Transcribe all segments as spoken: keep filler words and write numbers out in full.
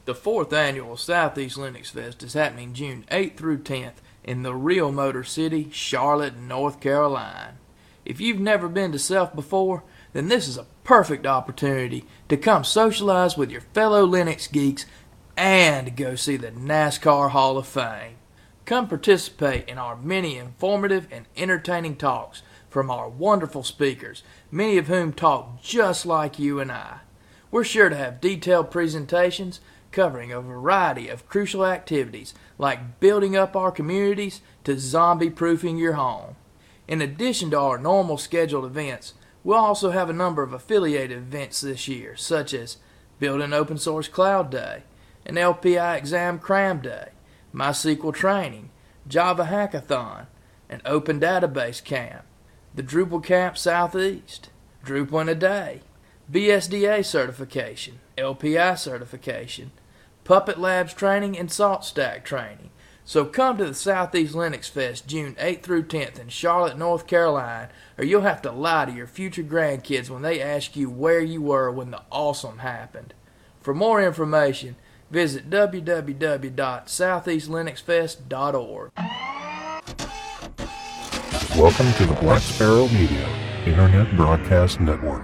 The fourth annual Southeast Linux Fest is happening June eighth through tenth in the real Motor City, Charlotte, North Carolina. If you've never been to Self before, then this is a perfect opportunity to come socialize with your fellow Linux geeks and go see the NASCAR Hall of Fame. Come participate in our many informative and entertaining talks from our wonderful speakers, many of whom talk just like you and I. We're sure to have detailed presentations covering a variety of crucial activities like building up our communities to zombie-proofing your home. In addition to our normal scheduled events, we'll also have a number of affiliated events this year, such as Building Open Source Cloud Day, an L P I Exam Cram Day, MySQL Training, Java Hackathon, an Open Database Camp, the Drupal Camp Southeast, Drupal in a Day, B S D A certification, L P I certification, Puppet Labs training, and SaltStack training. So come to the Southeast Linux Fest June eighth through tenth in Charlotte, North Carolina, or you'll have to lie to your future grandkids when they ask you where you were when the awesome happened. For more information, visit w w w dot southeast linux fest dot org. Welcome to the Black Sparrow Media Internet Broadcast Network.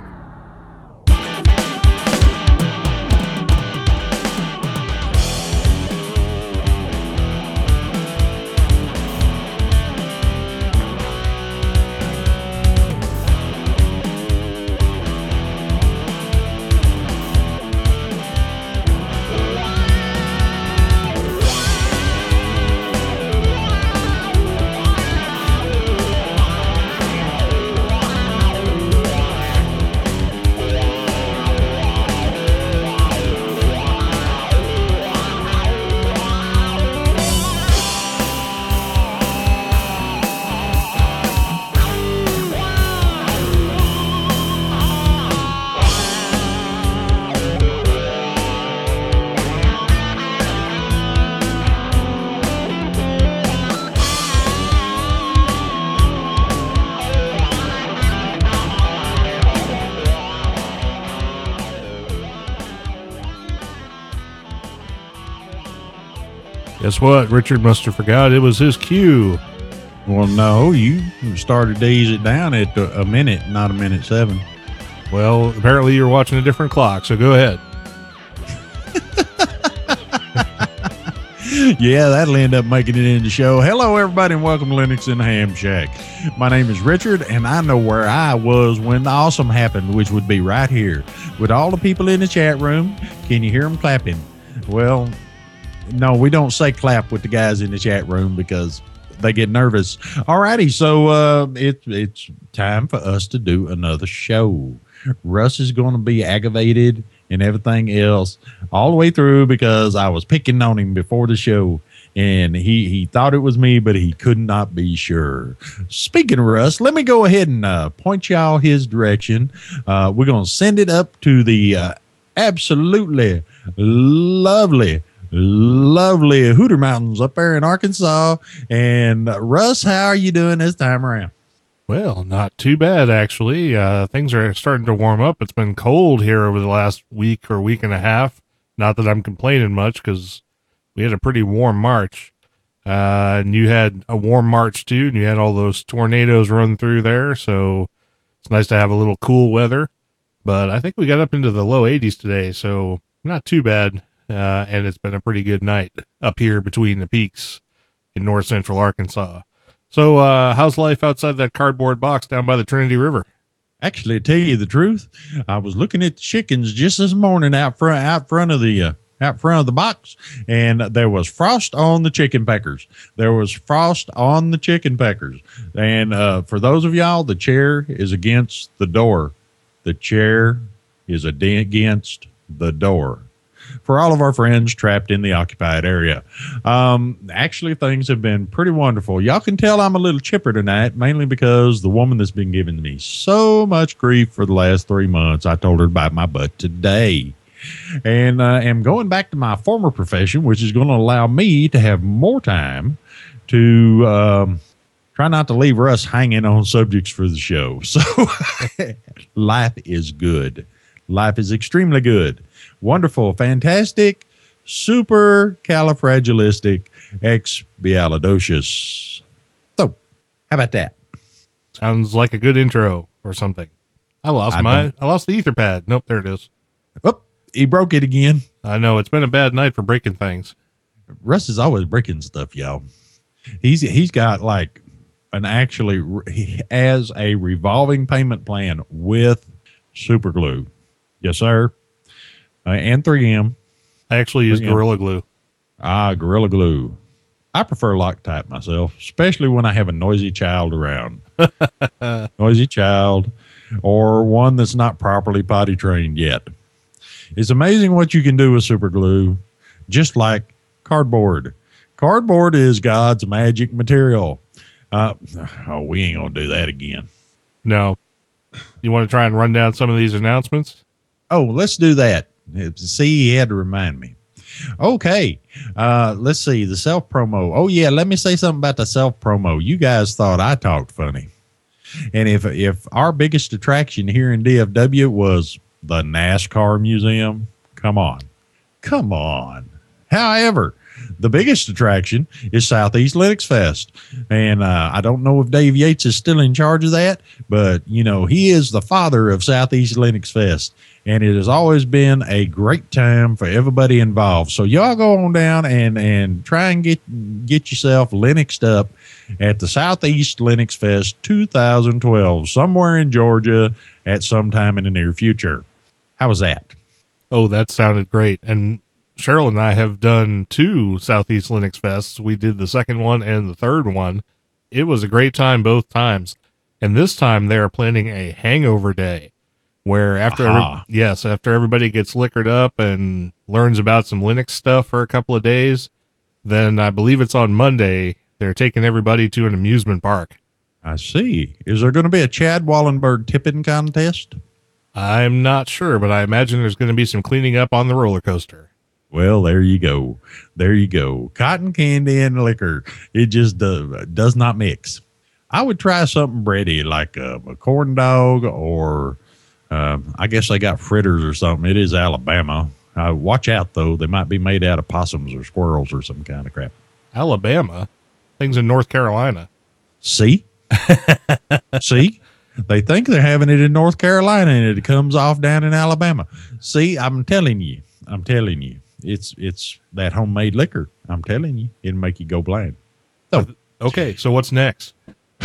Guess what? Richard must have forgot it was his cue. Well, no, you started to ease it down at a minute, not a minute seven. Well, apparently you're watching a different clock, so go ahead. Yeah, that'll end up making it in the show. Hello, everybody, and welcome to Linux in the Ham Shack. My name is Richard, and I know where I was when the awesome happened, which would be right here with all the people in the chat room. Can you hear them clapping? Well, no, we don't say clap with the guys in the chat room because they get nervous. All righty, so uh, it, it's time for us to do another show. Russ is going to be aggravated and everything else all the way through because I was picking on him before the show, and he, he thought it was me, but he could not be sure. Speaking of Russ, let me go ahead and uh, point y'all his direction. Uh, we're going to send it up to the uh, absolutely lovely Lovely Hooter Mountains up there in Arkansas. And uh, Russ, how are you doing this time around? Well, not too bad, actually. Uh, things are starting to warm up. It's been cold here over the last week or week and a half. Not that I'm complaining much because we had a pretty warm March. Uh, and you had a warm March too, and you had all those tornadoes run through there. So it's nice to have a little cool weather. But I think we got up into the low eighties today, so not too bad. Uh, and it's been a pretty good night up here between the peaks in north central Arkansas. So, uh, how's life outside that cardboard box down by the Trinity River? Actually, to tell you the truth, I was looking at the chickens just this morning out front, out front of the, uh, out front of the box, and there was frost on the chicken peckers. There was frost on the chicken peckers. And, uh, for those of y'all, the chair is against the door. The chair is against the door. For all of our friends trapped in the occupied area. Um, actually, things have been pretty wonderful. Y'all can tell I'm a little chipper tonight, mainly because the woman that's been giving me so much grief for the last three months, I told her to bite my butt today. And I uh, am going back to my former profession, which is going to allow me to have more time to um, try not to leave Russ hanging on subjects for the show. So life is good. Life is extremely good. Wonderful, fantastic, supercalifragilisticexpialidocious. So, how about that? Sounds like a good intro or something. I lost I my, don't- I lost the ether pad. Nope, there it is. Oh, he broke it again. I know it's been a bad night for breaking things. Russ is always breaking stuff, y'all. He's he's got like an actually he has a revolving payment plan with Super Glue. Yes, sir. Uh, and three M. I actually use Yeah. Gorilla Glue. Ah, Gorilla Glue. I prefer Loctite myself, especially when I have a noisy child around. Noisy child or one that's not properly potty trained yet. It's amazing what you can do with super glue, just like cardboard. Cardboard is God's magic material. Uh, oh, we ain't going to do that again. No. You want to try and run down some of these announcements? Oh, let's do that. See, he had to remind me. Okay. Uh, let's see the self promo. Oh yeah. Let me say something about the self promo. You guys thought I talked funny. And if, if our biggest attraction here in D F W was the NASCAR museum, come on, come on. However, the biggest attraction is Southeast Linux Fest. And uh, I don't know if Dave Yates is still in charge of that, but you know, he is the father of Southeast Linux Fest. And it has always been a great time for everybody involved. So y'all go on down and, and try and get get yourself Linuxed up at the Southeast Linux Fest two thousand twelve, somewhere in Georgia at some time in the near future. How was that? Oh, that sounded great. And Cheryl and I have done two Southeast Linux Fests. We did the second one and the third one. It was a great time both times. And this time they are planning a hangover day where after, Aha. every, yes, after everybody gets liquored up and learns about some Linux stuff for a couple of days, then I believe it's on Monday, they're taking everybody to an amusement park. I see. Is there going to be a Chad Wallenberg tipping contest? I'm not sure, but I imagine there's going to be some cleaning up on the roller coaster. Well, there you go. There you go. Cotton candy and liquor. It just uh, does not mix. I would try something bready like a, a corn dog or um, I guess they got fritters or something. It is Alabama. Uh, watch out, though. They might be made out of possums or squirrels or some kind of crap. Alabama? Things in North Carolina. See? See? They think they're having it in North Carolina and it comes off down in Alabama. See, I'm telling you. I'm telling you. It's it's that homemade liquor. I'm telling you. It'll make you go blind. So, Okay, so what's next?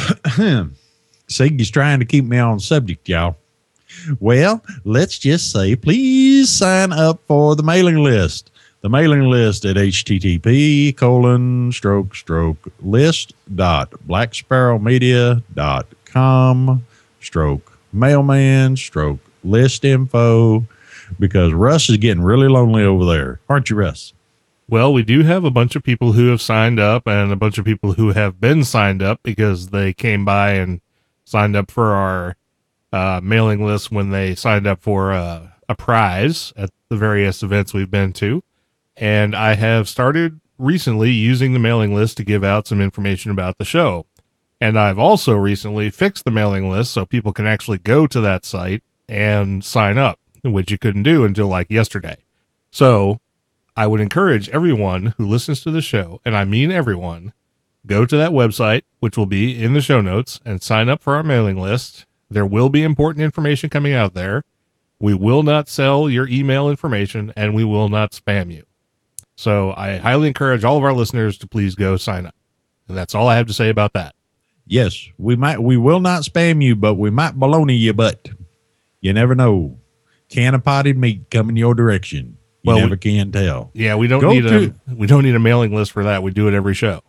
Siggy's trying to keep me on subject, y'all. Well, let's just say, please sign up for the mailing list. The mailing list at http colon stroke stroke list dot blacksparrowmedia dot com stroke mailman stroke list info, because Russ is getting really lonely over there. Aren't you, Russ? Well, we do have a bunch of people who have signed up and a bunch of people who have been signed up because they came by and signed up for our uh, mailing list when they signed up for uh, a prize at the various events we've been to. And I have started recently using the mailing list to give out some information about the show. And I've also recently fixed the mailing list so people can actually go to that site and sign up, which you couldn't do until like yesterday. So I would encourage everyone who listens to the show, and I mean everyone, go to that website, which will be in the show notes, and sign up for our mailing list. There will be important information coming out there. We will not sell your email information, and we will not spam you. So I highly encourage all of our listeners to please go sign up. And that's all I have to say about that. Yes, we might. We will not spam you, but we might baloney you butt. You never know. Can of potted meat coming your direction. You Well, never we- can tell. Yeah, we don't Go need to- a we don't need a mailing list for that. We do it every show.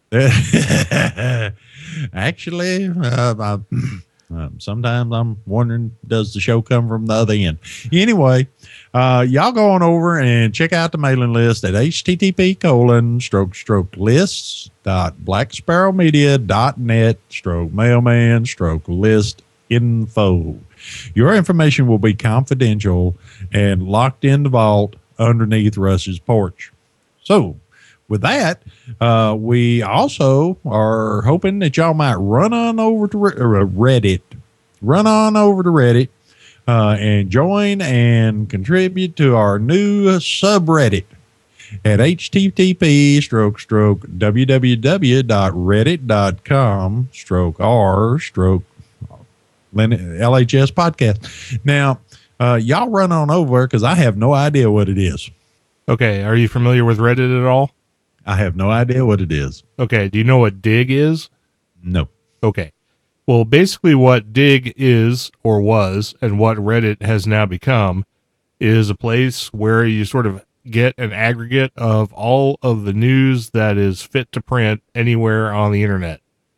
Actually, uh, I, um, sometimes I'm wondering, does the show come from the other end? Anyway, uh, y'all go on over and check out the mailing list at http colon stroke stroke lists dot blacksparrowmedia dot net stroke mailman stroke list info. Your information will be confidential and locked in the vault underneath Russ's porch. So, with that, uh, we also are hoping that y'all might run on over to Re- uh, Reddit, run on over to Reddit, uh, and join and contribute to our new subreddit. at http stroke stroke www.reddit.com stroke r stroke L H S podcast. Now, uh, y'all run on over because I have no idea what it is. Okay. Are you familiar with Reddit at all? I have no idea what it is. Okay. Do you know what Dig is? No. Okay. Well, basically what Dig is or was and what Reddit has now become is a place where you sort of get an aggregate of all of the news that is fit to print anywhere on the internet.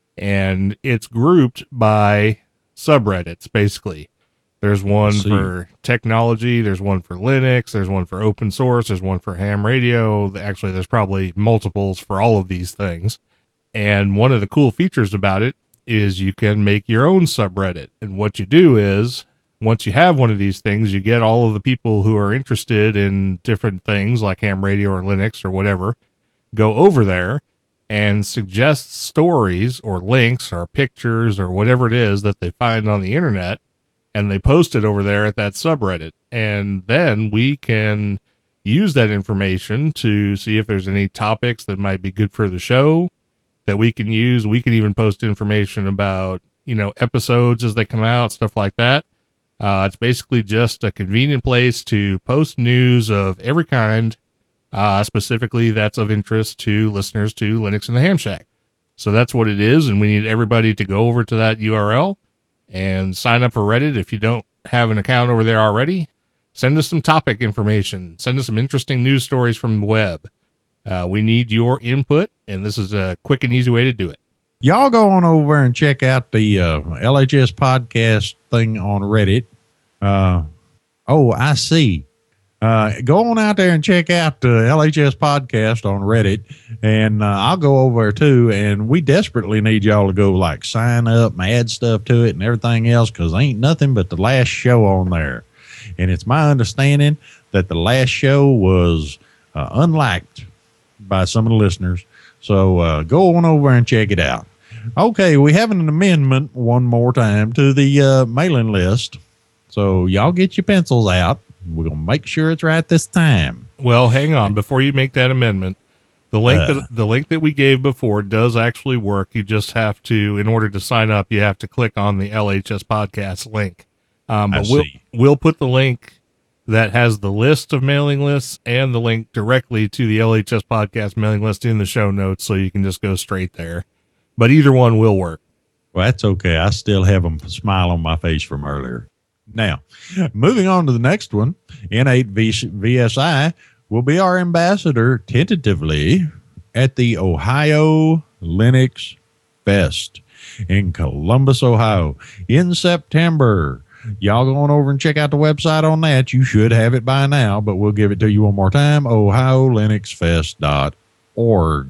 And it's grouped by subreddits, basically. There's one for technology, there's one for Linux, there's one for open source, there's one for ham radio. Actually, there's probably multiples for all of these things. And one of the cool features about it is you can make your own subreddit. And what you do is, once you have one of these things, you get all of the people who are interested in different things like ham radio or Linux or whatever, go over there and suggest stories or links or pictures or whatever it is that they find on the internet, and they post it over there at that subreddit. And then we can use that information to see if there's any topics that might be good for the show that we can use. We can even post information about, you know, episodes as they come out, stuff like that. Uh, it's basically just a convenient place to post news of every kind, uh, specifically that's of interest to listeners to Linux and the Ham Shack. So that's what it is. And we need everybody to go over to that U R L and sign up for Reddit. If you don't have an account over there already, send us some topic information. Send us some interesting news stories from the web. Uh, we need your input, and this is a quick and easy way to do it. Y'all go on over and check out the uh, L H S podcast thing on Reddit. Uh, oh, I see. Uh, go on out there and check out the L H S podcast on Reddit, and uh, I'll go over there too. And we desperately need y'all to go like sign up and add stuff to it and everything else, because ain't nothing but the last show on there. And it's my understanding that the last show was uh, unliked by some of the listeners. So uh, go on over and check it out. Okay, we have an amendment one more time to the uh, mailing list. So y'all get your pencils out. We're going to make sure it's right this time. Well, hang on. Before you make that amendment, the link Uh. that the link that we gave before does actually work. You just have to, in order to sign up, you have to click on the L H S podcast link. Um, I but we'll, see. we'll put the link that has the list of mailing lists and the link directly to the L H S podcast mailing list in the show notes, so you can just go straight there. But either one will work. Well, that's okay. I still have a smile on my face from earlier. Now, moving on to the next one, N eight V S I will be our ambassador tentatively at the Ohio Linux Fest in Columbus, Ohio in September. Y'all go on over and check out the website on that. You should have it by now, but we'll give it to you one more time, ohio linux fest dot org.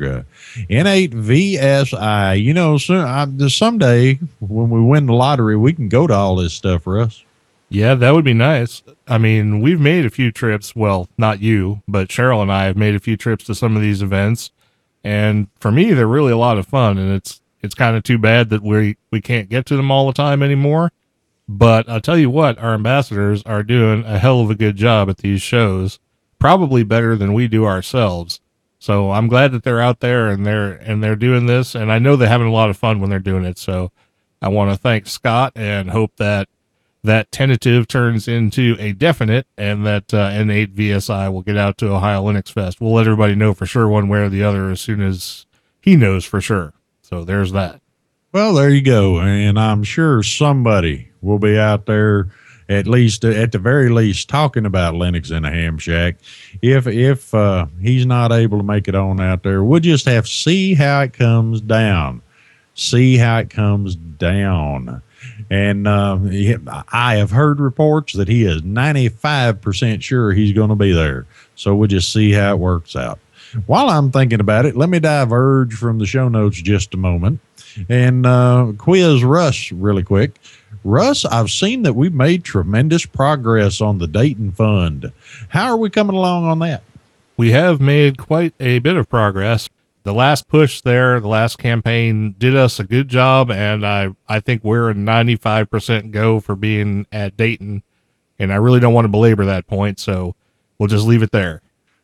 N eight V S I. You know, so, I, someday when we win the lottery, we can go to all this stuff, Russ. Yeah, that would be nice. I mean, we've made a few trips. Well, not you, but Cheryl and I have made a few trips to some of these events. And for me, they're really a lot of fun. And it's it's kind of too bad that we, we can't get to them all the time anymore. But I'll tell you what, our ambassadors are doing a hell of a good job at these shows, probably better than we do ourselves. So I'm glad that they're out there and they're and they're doing this. And I know they're having a lot of fun when they're doing it. So I want to thank Scott and hope that that tentative turns into a definite, and that uh, N eight V S I will get out to Ohio Linux Fest. We'll let everybody know for sure one way or the other as soon as he knows for sure. So there's that. Well, there you go. And I'm sure somebody will be out there, at least at the very least, talking about Linux in the Ham Shack. If, if uh, he's not able to make it on out there, we'll just have to see how it comes down. See how it comes down. And uh, I have heard reports that he is ninety-five percent sure he's going to be there. So we'll just see how it works out. While I'm thinking about it, let me diverge from the show notes just a moment and uh, quiz Russ really quick. Russ, I've seen that we've made tremendous progress on the Dayton Fund. How are we coming along on that? We have made quite a bit of progress. The last push there, the last campaign did us a good job, and I, I think we're a ninety-five percent go for being at Dayton, and I really don't want to belabor that point, so we'll just leave it there.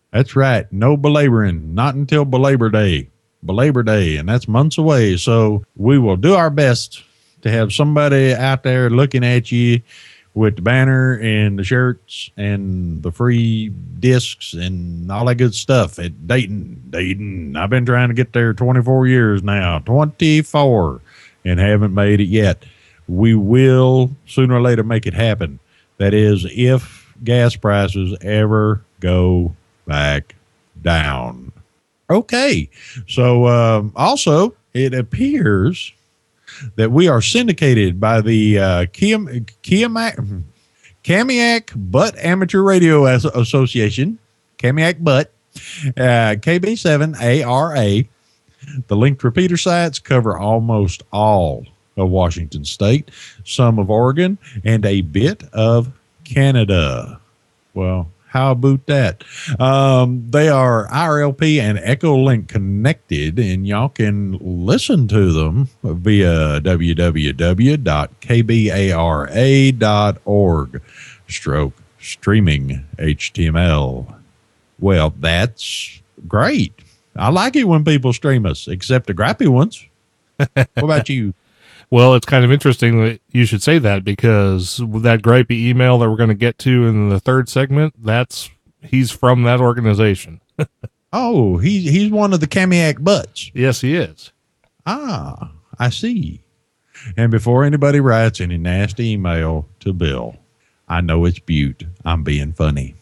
That's right. No belaboring. Not until Belabor Day. Belabor Day, and that's months away. So we will do our best to have somebody out there looking at you with the banner and the shirts and the free discs and all that good stuff at Dayton. Dayton. I've been trying to get there twenty-four years now. twenty-four. And haven't made it yet. We will sooner or later make it happen. That is, if gas prices ever go back down. Okay. So um, also, it appears that we are syndicated by the uh, Kiam- Kiamac- Kamiak Butt Amateur Radio As- Association, Kamiak Butt, uh, K B seven A R A. The linked repeater sites cover almost all of Washington State, some of Oregon, and a bit of Canada. Well, how about that? Um, they are I R L P and Echolink connected, and y'all can listen to them via w w w dot k b a r a dot org stroke streaming H T M L. Well, that's great. I like it when people stream us, except the grappy ones. What about you? Well, it's kind of interesting that you should say that, because with that gripey email that we're going to get to in the third segment, that's he's from that organization. Oh, he's he's one of the Kamiak butts. Yes, he is. Ah, I see. And before anybody writes any nasty email to Bill, I know it's Butte. I'm being funny.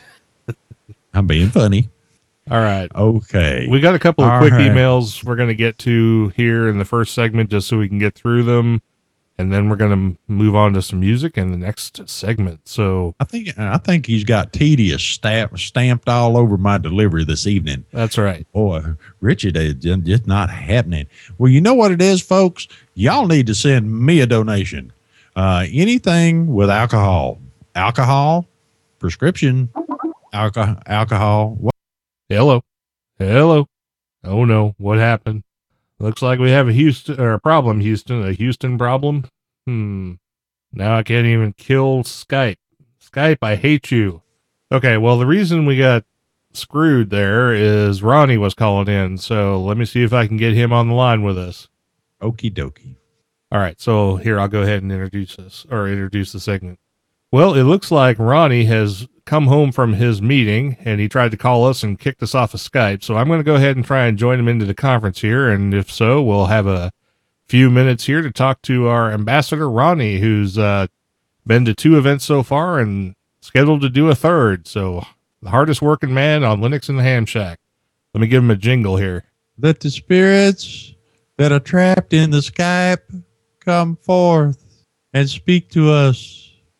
I'm being funny. All right. Okay. We got a couple of All quick right. emails we're going to get to here in the first segment just so we can get through them. And then we're going to move on to some music in the next segment. So I think I think he's got tedious stamp, stamped all over my delivery this evening. that's right. Boy, Richard, it's just just not happening. Well, you know what it is, folks? Y'all need to send me a donation. Uh, anything with alcohol. Alcohol, prescription, alcohol, alcohol. What? Hello. Hello. Oh no. What happened? Looks like we have a Houston or a problem, Houston, a Houston problem. Hmm. Now I can't even kill Skype. Skype, I hate you. Okay. Well, the reason we got screwed there is Ronnie was calling in. So let me see if I can get him on the line with us. Okie dokie. All right. So here, I'll go ahead and introduce this or introduce the segment. Well, it looks like Ronnie has come home from his meeting and he tried to call us and kicked us off of Skype. So I'm going to go ahead and try and join him into the conference here. And if so, we'll have a few minutes here to talk to our ambassador, Ronnie, who's uh, been to two events so far and scheduled to do a third. So the hardest working man on Linux in the Ham Shack. Let me give him a jingle here. Let the spirits that are trapped in the Skype come forth and speak to us.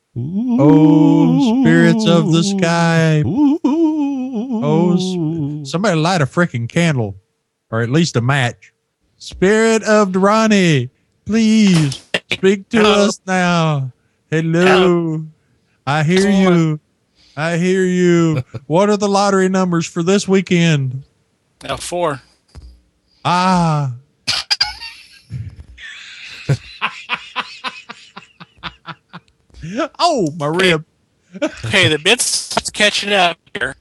Oh, spirits of the sky. Oh, sp- somebody light a freaking candle, or at least a match. Spirit of Ronnie, please speak to Hello. us now. Hello. Hello. I hear you. I hear you. What are the lottery numbers for this weekend? Now four. Ah. Oh, my rib. Okay, the bits catching up here.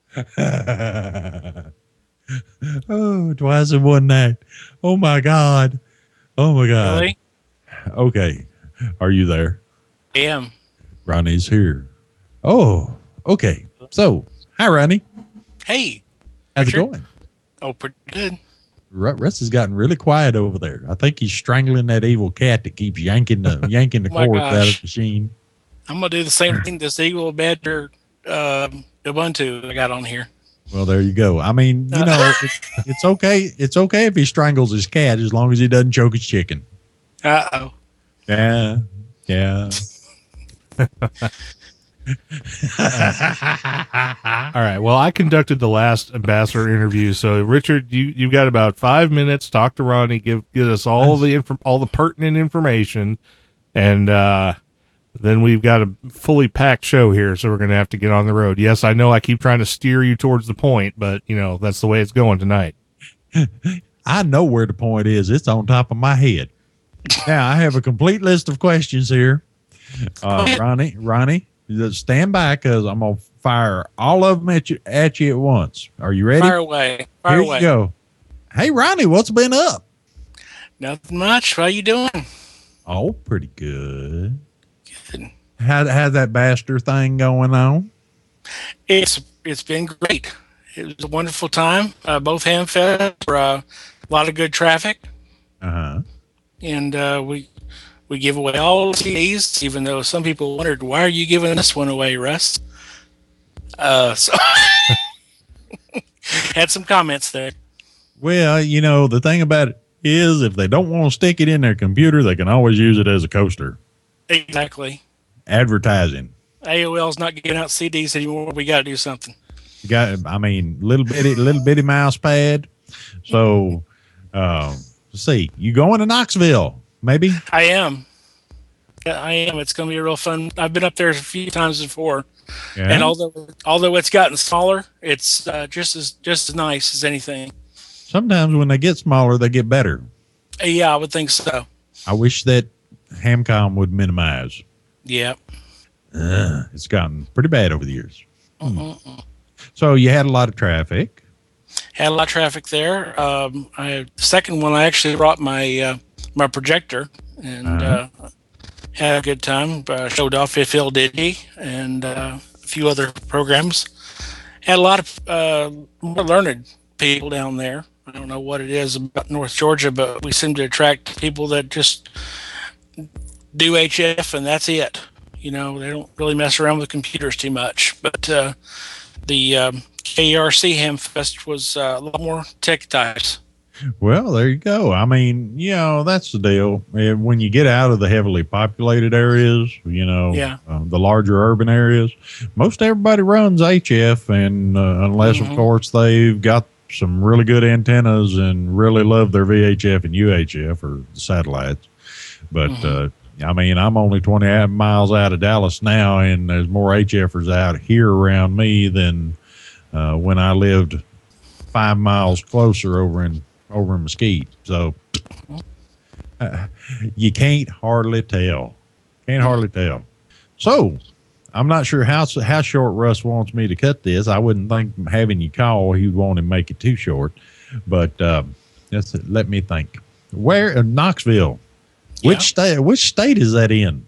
Oh, twice in one night. Oh, my God. Oh, my God. Really? Okay. Are you there? I am. Ronnie's here. Oh, okay. So, hi, Ronnie. Hey. How's it Richard? going? Oh, pretty good. Ru- Russ has gotten really quiet over there. I think he's strangling that evil cat that keeps yanking the yanking the Oh my cords out of gosh. the machine. I'm gonna do the same thing this Eagle Badger um, Ubuntu I got on here. Well, there you go. I mean, you know, it's, it's okay. It's okay if he strangles his cat as long as he doesn't choke his chicken. Uh oh. Yeah, yeah. All right. Well, I conducted the last ambassador interview. So Richard, you, you got about five minutes. Talk to Ronnie, give, give us all the info, all the pertinent information. And, uh, then we've got a fully packed show here. So we're going to have to get on the road. Yes, I know I keep trying to steer you towards the point, but you know, that's the way it's going tonight. I know where the point is. It's on top of my head. Now I have a complete list of questions here. Uh, Ronnie, Ronnie, just stand by because I'm gonna fire all of them at you, at you at once. Are you ready? Fire away. Fire Here away. you go. Hey, Ronnie, what's been up? Nothing much. How you doing? Oh, pretty good. Good. How how's that Baster thing going on? It's it's been great. It was a wonderful time. Uh, both ham fest were uh, a lot of good traffic, Uh huh. and uh, we we give away all the C Ds. Even though some people wondered, why are you giving this one away, Russ? Uh, so had some comments there. Well, you know, the thing about it is, if they don't want to stick it in their computer, they can always use it as a coaster. Exactly. Advertising. A O L's not giving out C Ds anymore. We got to do something. You got, I mean, little bitty, little bitty mouse pad. So, uh, let's see, you going to Knoxville? Maybe. I am. Yeah, I am. It's going to be a real fun. I've been up there a few times before, Yeah. and although although it's gotten smaller, it's uh, just as just as nice as anything. Sometimes when they get smaller, they get better. Uh, yeah, I would think so. I wish that Hamcom would minimize. Yeah. Uh, it's gotten pretty bad over the years. Mm-mm-mm. So you had a lot of traffic. Had a lot of traffic there. Um, I the second one, I actually brought my uh, my projector and Uh-huh. uh, had a good time. Uh, showed off If Ill Diddy and uh, a few other programs. Had a lot of uh, more learned people down there. I don't know what it is about North Georgia, but we seem to attract people that just do H F and that's it. You know, they don't really mess around with computers too much. But uh, the um, K E R C Hamfest was uh, a lot more tech types. Well, there you go. I mean, you know, that's the deal. Eh, When you get out of the heavily populated areas, you know, Yeah. uh, the larger urban areas, most everybody runs H F, and uh, unless, Mhm. of course, they've got some really good antennas and really love their V H F and U H F or satellites. But, Mhm. uh, I mean, I'm only twenty miles out of Dallas now, and there's more HFers out here around me than uh, when I lived five miles closer over in over in Mesquite. So uh, you can't hardly tell. Can't hardly tell. So I'm not sure how how short Russ wants me to cut this. I wouldn't think having you call, he would want to make it too short. But um, let's, let me think. Where in Knoxville? Which Yeah. state? Which state is that in?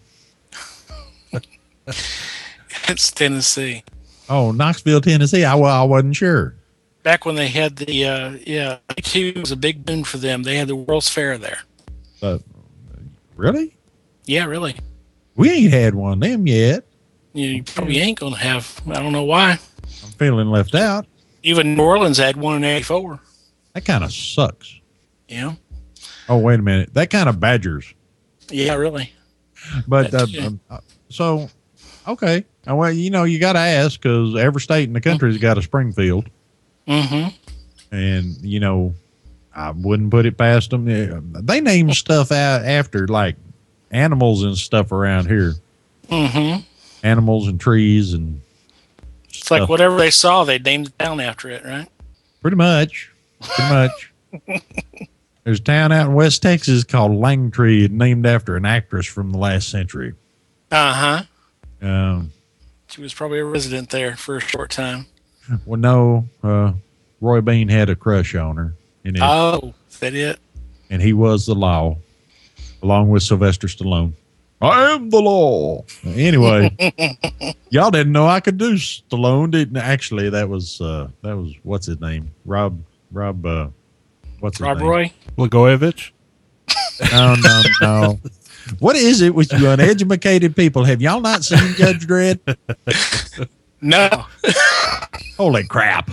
It's Tennessee. Oh, Knoxville, Tennessee. I, well, I wasn't sure. Back when they had the, uh, yeah, A two was a big boon for them. They had the World's Fair there. But really, Yeah, really. we ain't had one of them yet. You, you probably ain't going to have, I don't know why. I'm feeling left out. Even New Orleans had one in eighty-four. That kind of sucks. Yeah. Oh, wait a minute. That kind of badgers. Yeah, really. But uh, That's- yeah. um, uh, so, okay. Uh, Well, you know, you got to ask because every state in the country's got a Springfield, Mm-hmm. and you know, I wouldn't put it past them. They name stuff out after like animals and stuff around here, Mm-hmm. animals and trees and It's like stuff. whatever they saw, they named the town after it, right? Pretty much, pretty much. There's a town out in West Texas called Langtree, named after an actress from the last century. Uh-huh. Um, She was probably a resident there for a short time. well, no, uh, Roy Bean had a crush on her, and, it, Oh, is that it? and he was the law, along with Sylvester Stallone. I am the law. Anyway, y'all didn't know I could do Stallone, didn't? Actually, that was uh, that was what's his name? Rob Rob. Uh, what's his Rob name? Roy? Blagojevich? No, no, no. What is it with you uneducated people? Have y'all not seen Judge Dredd? No. Holy crap.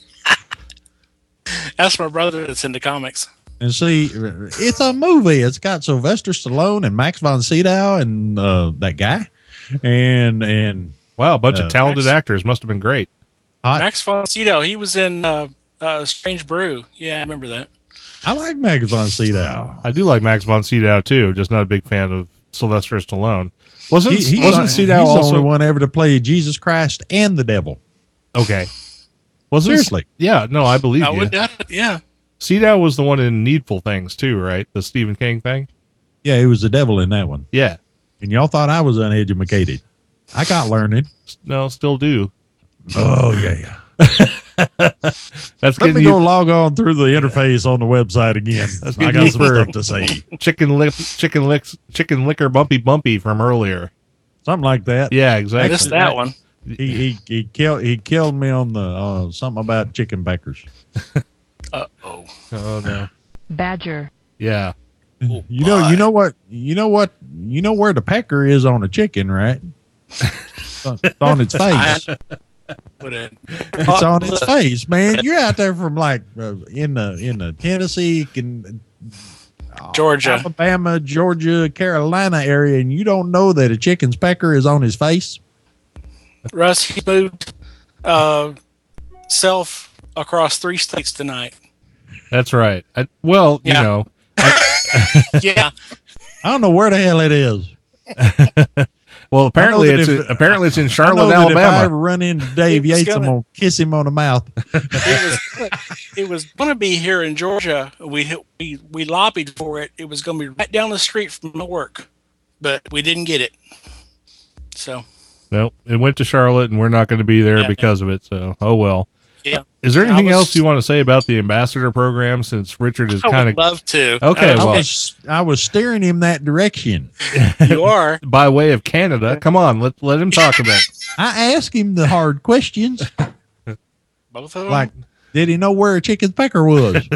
That's my brother that's into comics. And see, it's a movie. It's got Sylvester Stallone and Max von Sydow and uh, that guy. And, and Wow, a bunch Uh, of talented Max- actors must have been great. I, Max von Sydow, he was in uh, uh, Strange Brew. Yeah, I remember that. I like Max von Sydow. I do like Max von Sydow too, just not a big fan of Sylvester Stallone. Wasn't He, he's wasn't he's Sydow the also only one ever to play Jesus Christ and the devil. okay? Wasn't Seriously. Yeah, no, I believe I you. would doubt it. Yeah. Sydow was the one in Needful Things too, right? The Stephen King thing. Yeah, he was the devil in that one. Yeah. And y'all thought I was uneducated. I got learning. No, still do. Oh yeah. That's Let getting me you, go log on through the interface on the website again. That's I good got news some for- stuff to say. chicken lick, chicken licks, chicken licker bumpy bumpy from earlier. Something like that. Yeah, I exactly. missed that one. He he he killed he killed me on the uh, something about chicken bakers. Uh oh. Oh no. Badger. Yeah. You know, you know what, you know what, you know where the pecker is on a chicken, right? It's on- it's on its face. Put it. It's on its face, man. You're out there from like uh, in the in the Tennessee, can, uh, Georgia. Alabama, Georgia, Carolina area, and you don't know that a chicken's pecker is on his face. Russ, he moved uh, self across three states tonight. That's right. I, well, Yeah. you know, Yeah. I don't know where the hell it is. well, apparently that it's if- Apparently it's in I know Charlotte, that if I Alabama. ever run into Dave It was Yates, I'm gonna- gonna kiss him on the mouth. It was it was going to be here in Georgia. We we we lobbied for it. It was going to be right down the street from my work, but we didn't get it. So No, it went to Charlotte, and we're not going to be there Yeah. because of it. So, oh well. yeah, Is there I anything was- else you want to say about the ambassador program? Since Richard is I kind would of love to. Okay, Uh, I well- was I was steering him that direction. you are. by way of Canada. Come on, let let him talk about it. I asked him the hard questions, Both of them. like, did he know where a chicken's pecker was?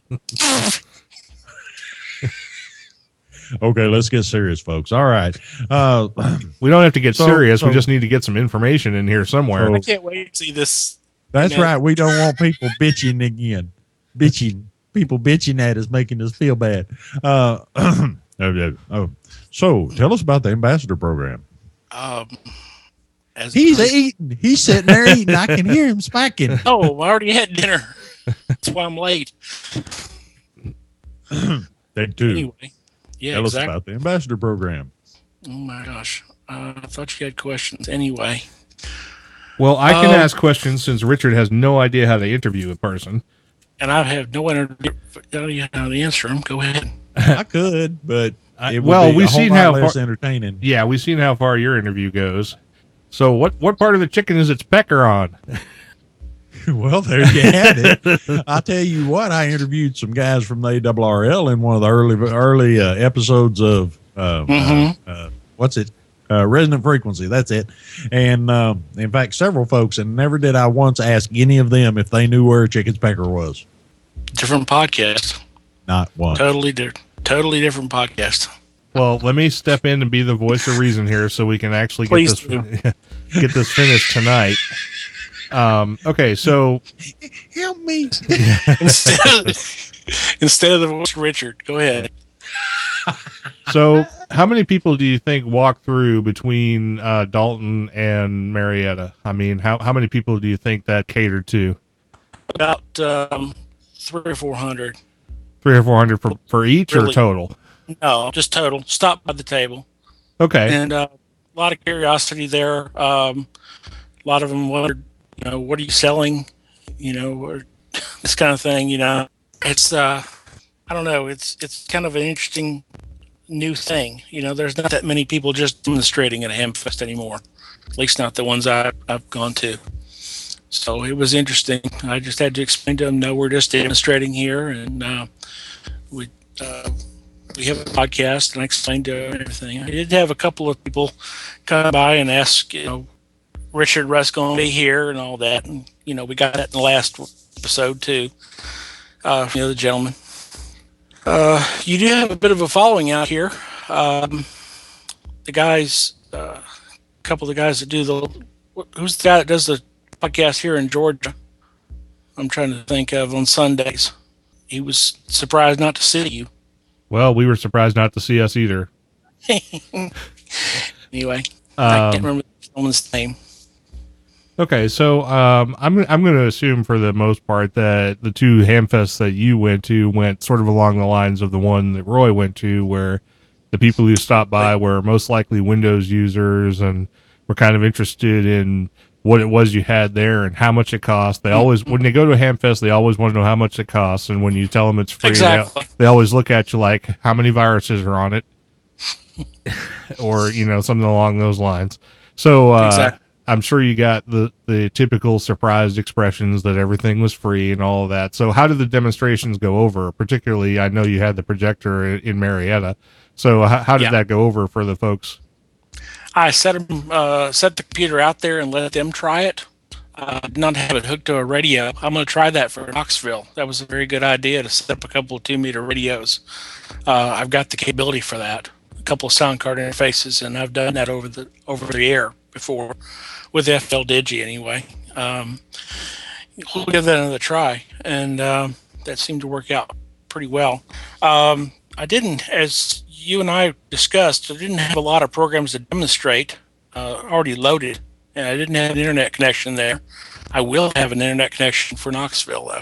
Okay, let's get serious, folks. All right. Uh, We don't have to get So- serious. we so- just need to get some information in here somewhere. So- I can't wait to see this. that's Yeah. right. We don't want people bitching again. Bitching. People bitching at us, making us feel bad. Uh, oh, yeah. Oh, so tell us about the ambassador program. Um, as He's eating. He's sitting there eating. I can hear him smacking. Oh, I already had dinner. That's why I'm late. Take two. Anyway, yeah, tell us exactly. about the ambassador program. Oh my gosh, uh, I thought you had questions. Anyway, Well, I can Um, ask questions since Richard has no idea how to interview a person. and I have no one to how to answer them. Go ahead. I could, but I- it would well, be we've a whole seen lot how less far- entertaining. Yeah, we've seen how far your interview goes. So, what what part of the chicken is its pecker on? Well, there you had it. I tell you what, I interviewed some guys from the A R R L in one of the early early uh, episodes of uh, Mhm. uh, uh, what's it? Uh, Resonant Frequency. That's it. And um, in fact, several folks, and never did I once ask any of them if they knew where a chicken's pecker was. Different podcast. Not one. Totally different. Totally different podcast. Well, let me step in and be the voice of reason here, so we can actually get Please this get this finished tonight. Um, okay, so Help me. Instead of, instead of the voice of Richard, go ahead. so how many people do you think walk through between uh, Dalton and Marietta? I mean, how how many people do you think that catered to? About um, three or four hundred. Three or four hundred for, for each or Really? total? No, just total. Stop by the table. Okay. And uh, a lot of curiosity there. Um, a lot of them wondered, you know, what are you selling? You know, or this kind of thing. You know, it's uh, I don't know. It's it's kind of an interesting new thing. You know, there's not that many people just demonstrating at a ham fest anymore. At least not the ones I, I've gone to. So it was interesting. I just had to explain to them, no, we're just demonstrating here, and uh, we. Uh, we have a podcast, and I explained to her everything. I did have a couple of people come by and ask, you know, Richard Russ going to be here and all that. And, you know, we got that in the last episode, too. Uh, you know, the gentleman. Uh, you do have a bit of a following out here. Um, the guys, uh, a couple of the guys that do the, who's the guy that does the podcast here in Georgia? I'm trying to think of on Sundays. He was surprised not to see you. Well, we were surprised not to see us either. Anyway, I Um, can't remember the gentleman's name. Okay, so um, I'm I'm going to assume for the most part that the two hamfests that you went to went sort of along the lines of the one that Roy went to, where the people who stopped by were most likely Windows users and were kind of interested in what it was you had there and how much it cost. They always, when they go to a hamfest, they always want to know how much it costs, and when you tell them it's free, Exactly. they, they always look at you like, how many viruses are on it, or you know something along those lines. So. Uh, Exactly. I'm sure you got the, the typical surprised expressions that everything was free and all of that. So how did the demonstrations go over? Particularly, I know you had the projector in, in Marietta. So how, how did Yeah. that go over for the folks? I set 'em, uh, set the computer out there and let them try it. Uh, did not have it hooked to a radio. I'm going to try that for Knoxville. That was a very good idea to set up a couple of two meter radios. Uh, I've got the capability for that. A couple of sound card interfaces, and I've done that over the over the air before with F L Digi anyway. Um, we'll give that another try, and um, that seemed to work out pretty well. Um, I didn't, as you and I discussed, I didn't have a lot of programs to demonstrate uh, already loaded. And I didn't have an internet connection there. I will have an internet connection for Knoxville, though.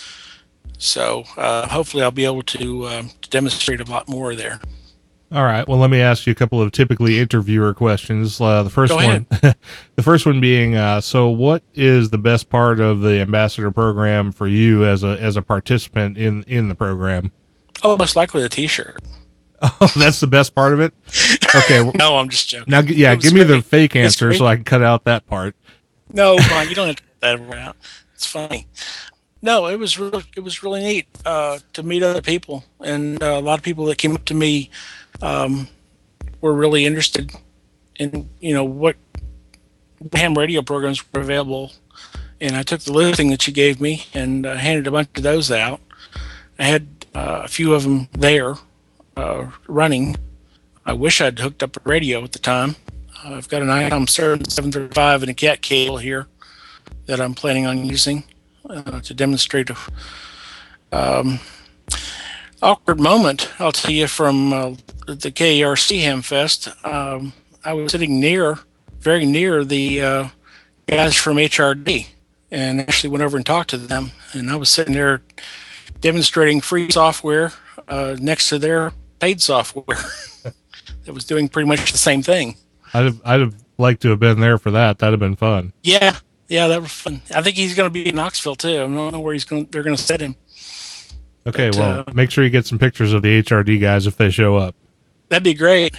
So uh, hopefully I'll be able to, um, to demonstrate a lot more there. All right. Well, let me ask you a couple of typically interviewer questions. Uh, the first Go one, the first one being, uh, so what is the best part of the ambassador program for you as a as a participant in in the program? Oh, most likely the T-shirt. Oh, that's the best part of it. Okay. Well, No, I'm just joking. now, g- yeah, It was give me the great. fake It's answer great. so I can cut out that part. No, Brian, you don't have to cut that around. It's funny. No, it was really, it was really neat uh, to meet other people, and uh, a lot of people that came up to me um, were really interested in, you know, what ham radio programs were available. And I took the listing that you gave me and uh, handed a bunch of those out. I had uh, a few of them there uh, running. I wish I'd hooked up a radio at the time. Uh, I've got an ICOM seven thirty-five and a cat cable here that I'm planning on using uh, to demonstrate a um, awkward moment. I'll tell you from uh, the K A R C Hamfest. Um, I was sitting near, very near the uh, guys from H R D, and actually went over and talked to them. And I was sitting there demonstrating free software uh, next to their paid software that was doing pretty much the same thing. I'd have, I'd have liked to have been there for that. That'd have been fun. Yeah, yeah, that was fun. I think he's going to be in Knoxville too. I don't know where he's going. They're going to set him. Okay. But, well, uh, make sure you get some pictures of the H R D guys if they show up. That'd be great.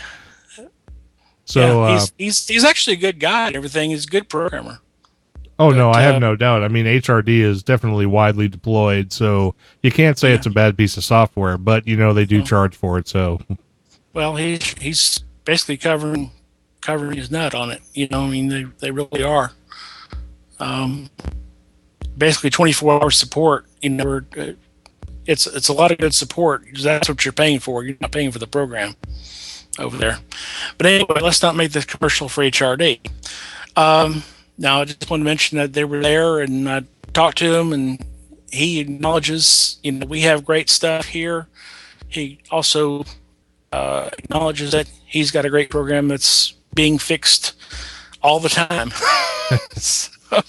So, yeah, uh, he's he's he's actually a good guy and everything. He's a good programmer. oh no, but, I have uh, no doubt. I mean, H R D is definitely widely deployed, so you can't say it's a bad piece of software, but you know, they do No. charge for it. So Well, he's he's basically covering covering his nut on it. You know, I mean, they they really are. Um, basically twenty-four hour support. You know, we're, uh, it's it's a lot of good support. That's what you're paying for. You're not paying for the program over there. But anyway, let's not make this commercial for H R D. Um, now, I just want to mention that they were there, and I talked to him, and he acknowledges, you know, we have great stuff here. He also uh, acknowledges that he's got a great program that's being fixed all the time. So,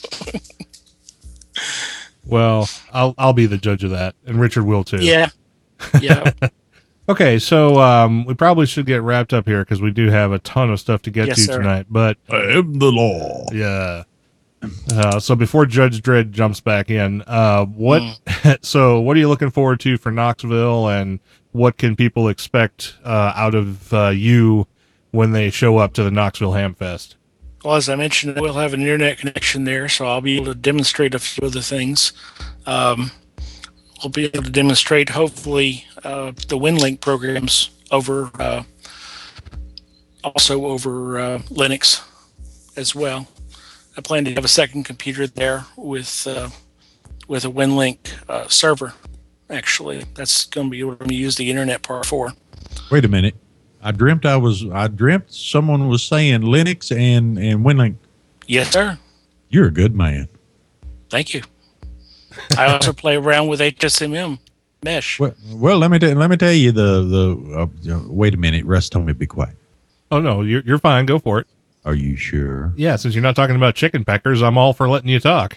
well, I'll I'll be the judge of that, and Richard will too. yeah, yeah. Okay, so um, we probably should get wrapped up here because we do have a ton of stuff to get Yes, to sir. tonight. But I am the law. yeah. Uh, so before Judge Dredd jumps back in, uh, what? Mm. So what are you looking forward to for Knoxville, and what can people expect uh, out of uh, you when they show up to the Knoxville Hamfest? Well, as I mentioned, we'll have an internet connection there, so I'll be able to demonstrate a few other things. Um, we'll be able to demonstrate, hopefully, uh, the WinLink programs over, uh, also over uh, Linux as well. I plan to have a second computer there with uh, with a WinLink uh, server. Actually, that's going to be what I'm going to use the internet part for. Wait a minute. I dreamt I was. I dreamt someone was saying Linux and and WinLink. Yes, sir. You're a good man. Thank you. I also play around with H S M M mesh. Well, well let me t- let me tell you the the. Uh, uh, wait a minute. Russ told me to be quiet. Oh no, you're you're fine. Go for it. Are you sure? Yeah, since you're not talking about chicken peckers, I'm all for letting you talk.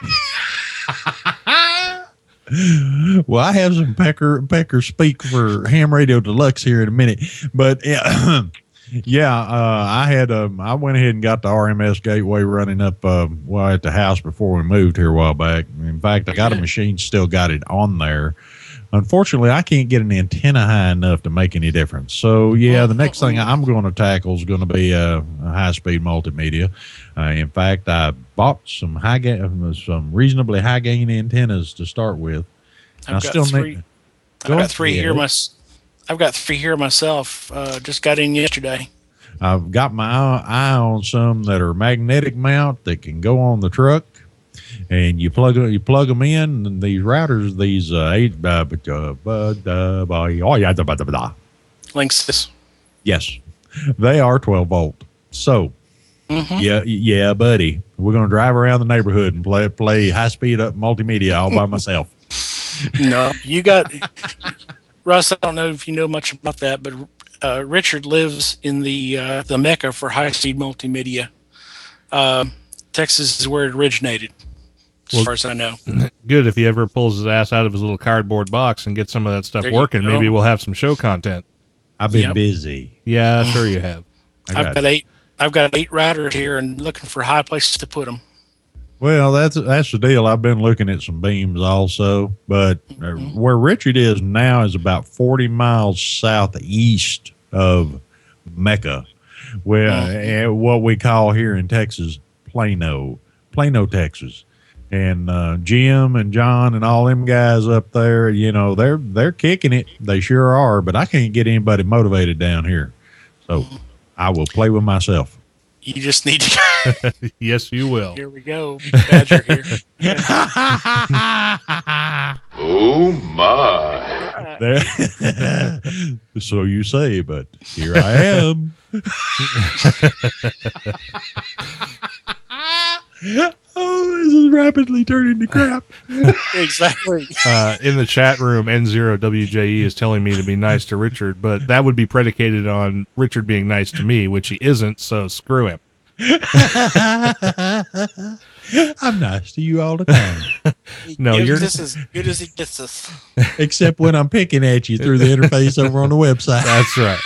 Well, I have some Pecker Pecker speak for Ham Radio Deluxe here in a minute, but uh, Yeah, uh, I had um, I went ahead and got the R M S gateway running up uh, well at the house before we moved here a while back. In fact, I got a machine, still got it on there. Unfortunately, I can't get an antenna high enough to make any difference. So, yeah, the next thing I'm going to tackle is going to be uh, a high-speed multimedia. Uh, in fact, I bought some high ga- some reasonably high gain antennas to start with. I've I got still three. need. I've got three here. My, I've got three here myself. Uh, just got in yesterday. I've got my eye on some that are magnetic mount that can go on the truck. And you plug you plug them in, and these routers, these uh, eight, uh, uh, uh, oh yeah, da, da, da, da. Linksys. Yes, they are twelve volt. So, Mm-hmm. yeah, yeah, buddy, we're gonna drive around the neighborhood and play play high speed up multimedia all by myself. No, you got Russ. I don't know if you know much about that, but uh, Richard lives in the uh, the mecca for high speed multimedia. Uh, Texas is where it originated. As Well, far as I know. Good. If he ever pulls his ass out of his little cardboard box and gets some of that stuff There you working, go. maybe we'll have some show content. I've been Yep. busy. Yeah, sure you have. I I've got got you. eight. I've got eight routers here and looking for high places to put them. Well, that's that's the deal. I've been looking at some beams also, but uh, where Richard is now is about forty miles southeast of Mecca, where uh, what we call here in Texas Plano, Plano, Texas. And uh, Jim and John and all them guys up there, you know, they're they're kicking it. They sure are. But I can't get anybody motivated down here, so I will play with myself. You just need to. Yes, you will. Here we go. Badger here. Oh my. There- so you say, but here I am. Oh, this is rapidly turning to crap. Exactly. Uh, in the chat room, N zero W J E is telling me to be nice to Richard, but that would be predicated on Richard being nice to me, which he isn't, so screw him. I'm nice to you all the time, No, Gives you're- us as good as he gets us. except when I'm picking at you through the interface over on the website. That's right.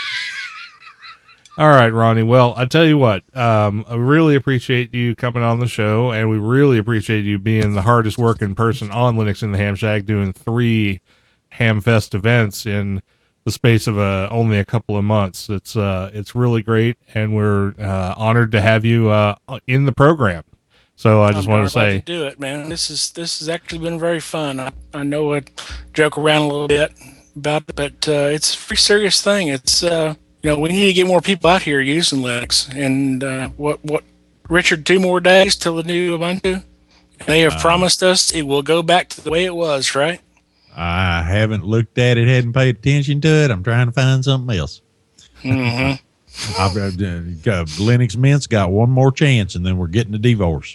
All right, Ronnie. Well, I tell you what, um, I really appreciate you coming on the show, and we really appreciate you being the hardest working person on Linux in the Ham Shack, doing three Hamfest events in the space of uh, only a couple of months. It's uh, it's really great, and we're uh, honored to have you uh, in the program. So I just I'm want to glad say, to do it, man. This is this has actually been very fun. I, I know I joke around a little bit about it, but uh, it's a pretty serious thing. It's uh, you know, we need to get more people out here using Linux. And uh, what what Richard, two more days till the new Ubuntu. They have promised us it will go back to the way it was, right? I haven't looked at it, hadn't paid attention to it. I'm trying to find something else. Mm-hmm. I've uh, got Linux Mint's got one more chance, and then we're getting a divorce.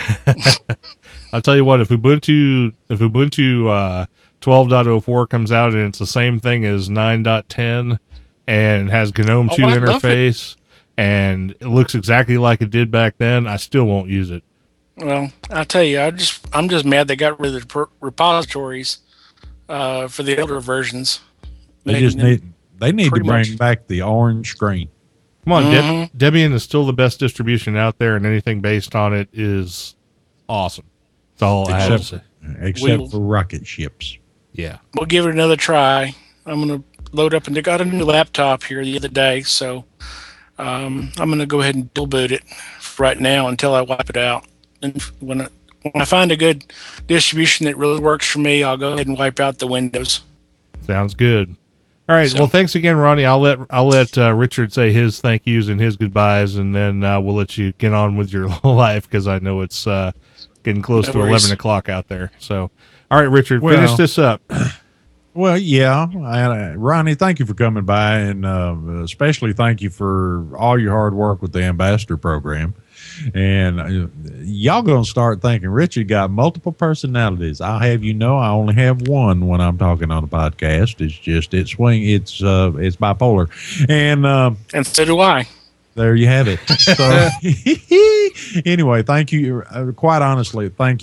I'll tell you what, if Ubuntu if Ubuntu uh, twelve point oh four comes out and it's the same thing as nine point ten and has GNOME Oh, two I love it. interface and it looks exactly like it did back then, I still won't use it. Well, I tell you, I just I'm just mad they got rid of the per- repositories uh, for the older versions. They just Making need they need to pretty bring much- back the orange screen. Come on, Mhm. Deb- Debian is still the best distribution out there, and anything based on it is awesome. That's all I have to Except, say. except We'll- for rocket ships. Yeah. We'll give it another try. I'm gonna load up and I got a new laptop here the other day, so um, I'm gonna go ahead and dual boot it right now until I wipe it out. And when I, when I find a good distribution that really works for me, I'll go ahead and wipe out the Windows. Sounds good. All right. So- Well, thanks again, Ronnie. I'll let I'll let uh, Richard say his thank yous and his goodbyes, and then uh, we'll let you get on with your life because I know it's uh, getting close No to worries. eleven o'clock out there. So, all right, Richard, Well- finish this up. Well, yeah, I, Ronnie, thank you for coming by, and uh, especially thank you for all your hard work with the ambassador program. And uh, y'all gonna start thinking Richard got multiple personalities. I'll have you know, I only have one when I'm talking on a podcast. It's just it's swing. It's uh, it's bipolar, and. Uh, And so do I. There you have it. So, anyway, thank you. Uh, quite honestly, thank you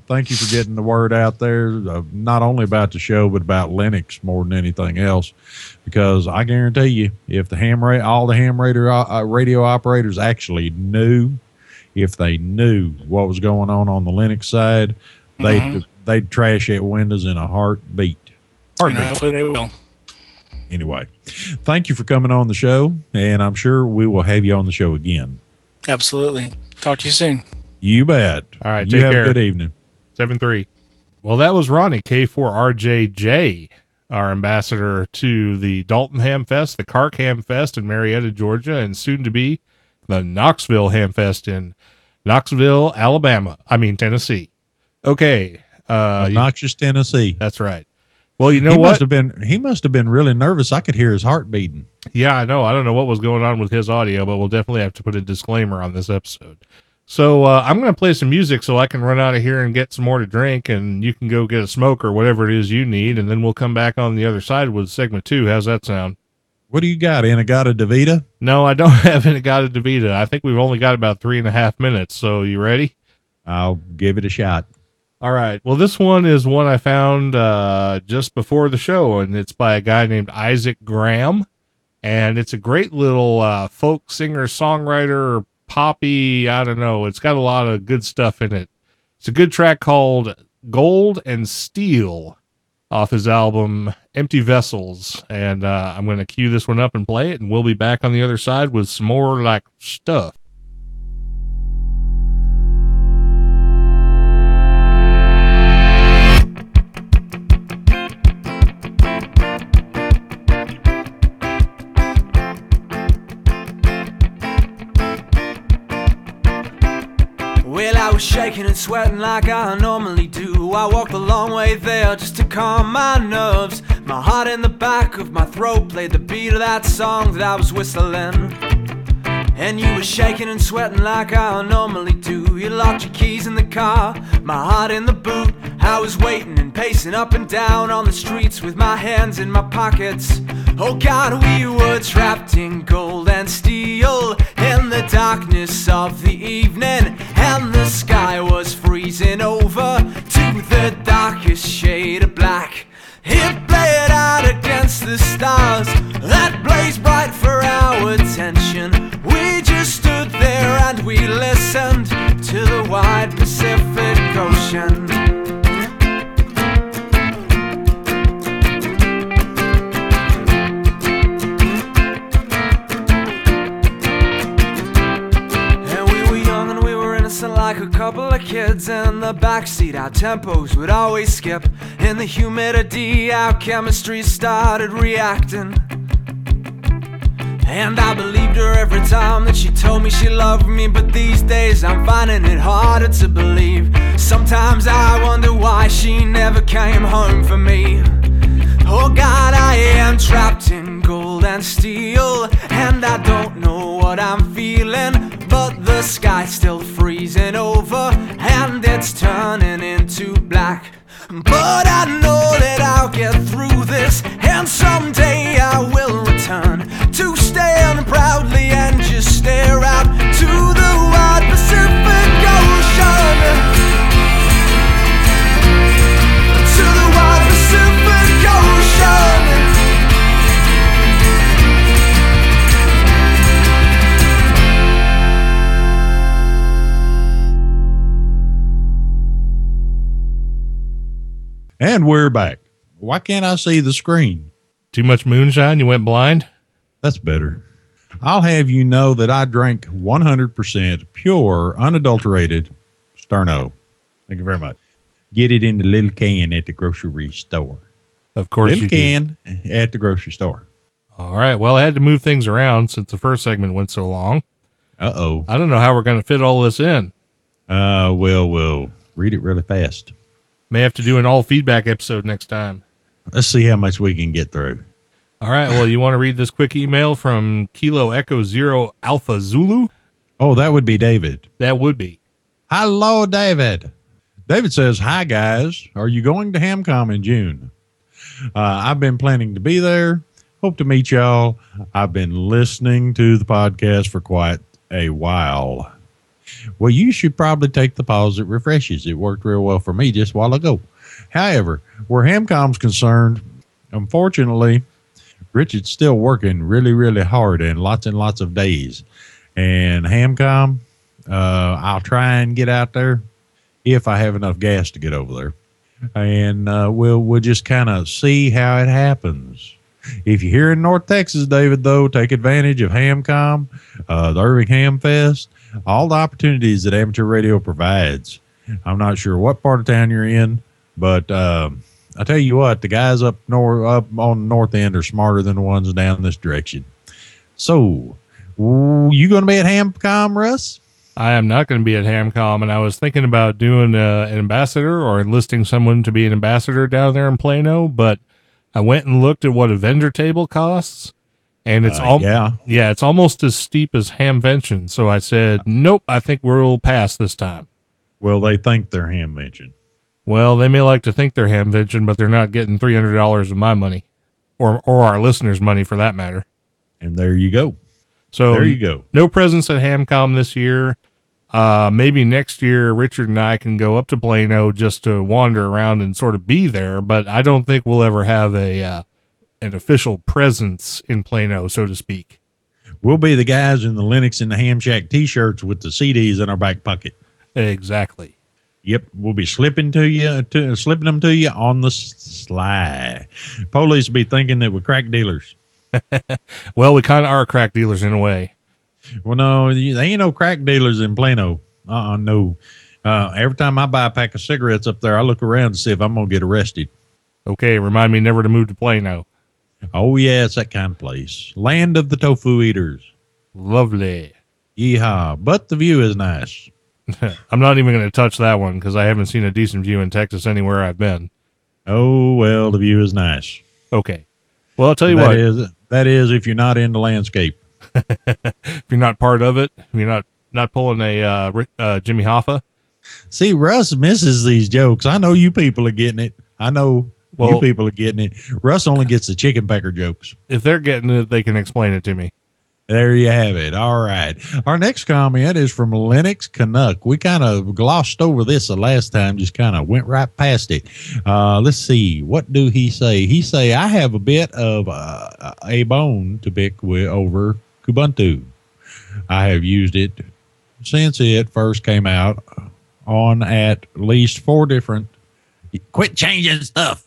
thank you for getting the word out there, uh, not only about the show, but about Linux more than anything else. Because I guarantee you, if the ham ra- all the ham radio, uh, radio operators actually knew, if they knew what was going on on the Linux side, they'd, mm-hmm. they'd trash at Windows in a heartbeat. Heartbeat. And hopefully they will. Anyway, thank you for coming on the show, and I'm sure we will have you on the show again. Absolutely. Talk to you soon. You bet. All right, you take have care. a good evening. seven three. Well, that was Ronnie, K four R J J, our ambassador to the Dalton Ham Fest, the Cark Ham Fest in Marietta, Georgia, and soon to be the Knoxville Ham Fest in Knoxville, Alabama. I mean, Tennessee. Okay. Uh, Obnoxious, Tennessee. That's right. Well, you know he what? Must have been, he must have been really nervous. I could hear his heart beating. Yeah, I know. I don't know what was going on with his audio, but we'll definitely have to put a disclaimer on this episode. So uh, I'm going to play some music so I can run out of here and get some more to drink, and you can go get a smoke or whatever it is you need, and then we'll come back on the other side with segment two. How's that sound? What do you got? Inagata Davida? No, I don't have Inagata Davida. I think we've only got about three and a half minutes, so you ready? I'll give it a shot. All right. Well, this one is one I found uh, just before the show, and it's by a guy named Isaac Graham, and it's a great little uh, folk singer, songwriter, poppy, I don't know. It's got a lot of good stuff in it. It's a good track called Gold and Steel off his album Empty Vessels, and uh, I'm going to cue this one up and play it, and we'll be back on the other side with some more like stuff. Well, I was shaking and sweating like I normally do. I walked a long way there just to calm my nerves. My heart in the back of my throat played the beat of that song that I was whistling. And you were shaking and sweating like I normally do. You locked your keys in the car, my heart in the boot. I was waiting and pacing up and down on the streets with my hands in my pockets. Oh God, we were trapped in gold and steel in the darkness of the evening, and the sky was freezing over to the darkest shade of black. It played out against the stars that blazed bright for our attention. We just stood there and we listened to the wide Pacific Ocean. Like a couple of kids in the backseat, our tempos would always skip. In the humidity, our chemistry started reacting. And I believed her every time that she told me she loved me. But these days I'm finding it harder to believe. Sometimes I wonder why she never came home for me. Oh God, I am trapped in gold and steel, and I don't know what I'm feeling. But the sky's still freezing over, and it's turning into black. But I know that I'll get through this, and someday I will return to stand proudly and just stare out to the wide Pacific Ocean. To the wide Pacific Ocean. And we're back. Why can't I see the screen? Too much moonshine? You went blind? That's better. I'll have you know that I drank one hundred percent pure, unadulterated Sterno. Thank you very much. Get it in the little can at the grocery store. Of course little you can do. At the grocery store. All right. Well, I had to move things around since the first segment went so long. Uh-oh. I don't know how we're going to fit all this in. Uh, well, we'll read it really fast. May have to do an all feedback episode next time. Let's see how much we can get through. All right. Well, you want to read this quick email from Kilo Echo Zero Alpha Zulu? Oh, that would be David. That would be. Hello, David. David says, hi, guys. Are you going to HamCom in June? Uh, I've been planning to be there. Hope to meet y'all. I've been listening to the podcast for quite a while. Well, you should probably take the pause that refreshes. It worked real well for me just a while ago. However, where Hamcom's concerned, unfortunately, Richard's still working really, really hard and lots and lots of days. And Hamcom, uh, I'll try and get out there if I have enough gas to get over there. And uh, we'll we'll just kind of see how it happens. If you're here in North Texas, David, though, take advantage of Hamcom, uh, the Irving Ham Fest, all the opportunities that amateur radio provides. I'm not sure what part of town you're in, but uh, I tell you what, the guys up north, up on the north end are smarter than the ones down this direction. So, you going to be at Hamcom, Russ? I am not going to be at Hamcom, and I was thinking about doing uh, an ambassador or enlisting someone to be an ambassador down there in Plano, but I went and looked at what a vendor table costs, and it's Uh, all yeah. yeah, it's almost as steep as Hamvention. So I said, nope, I think we'll pass this time. Well, they think they're Hamvention. Well, they may like to think they're Hamvention, but they're not getting three hundred dollars of my money, or or our listeners' money for that matter. And there you go. So There you go. No presents at Hamcom this year. Uh, maybe next year, Richard and I can go up to Plano just to wander around and sort of be there, but I don't think we'll ever have a uh, an official presence in Plano, so to speak. We'll be the guys in the Linux and the Ham Shack t-shirts with the C Ds in our back pocket. Exactly. Yep, we'll be slipping to you, to, slipping them to you on the s- sly. Police will be thinking that we're crack dealers. Well, we kind of are crack dealers in a way. Well, no, you- there ain't no crack dealers in Plano. Uh-uh, no. Uh, every time I buy a pack of cigarettes up there, I look around to see if I'm going to get arrested. Okay, remind me never to move to Plano. Oh, yeah, it's that kind of place. Land of the tofu eaters. Lovely. Yeehaw. But the view is nice. I'm not even going to touch that one because I haven't seen a decent view in Texas anywhere I've been. Oh, well, the view is nice. Okay. Well, I'll tell you That what. is, that is if you're not into landscape. If you're not part of it, if you're not, not pulling a uh, Ri- uh, Jimmy Hoffa. See, Russ misses these jokes. I know you people are getting it. I know you Well- people are getting it. Russ only gets the chicken pecker jokes. If they're getting it, they can explain it to me. There you have it. All right. Our next comment is from Lennox Canuck. We kind of glossed over this the last time, just kind of went right past it. Uh, let's see. What do he say? He say, I have a bit of uh, a bone to pick with over Kubuntu. I have used it since it first came out on at least four different. Quit changing stuff.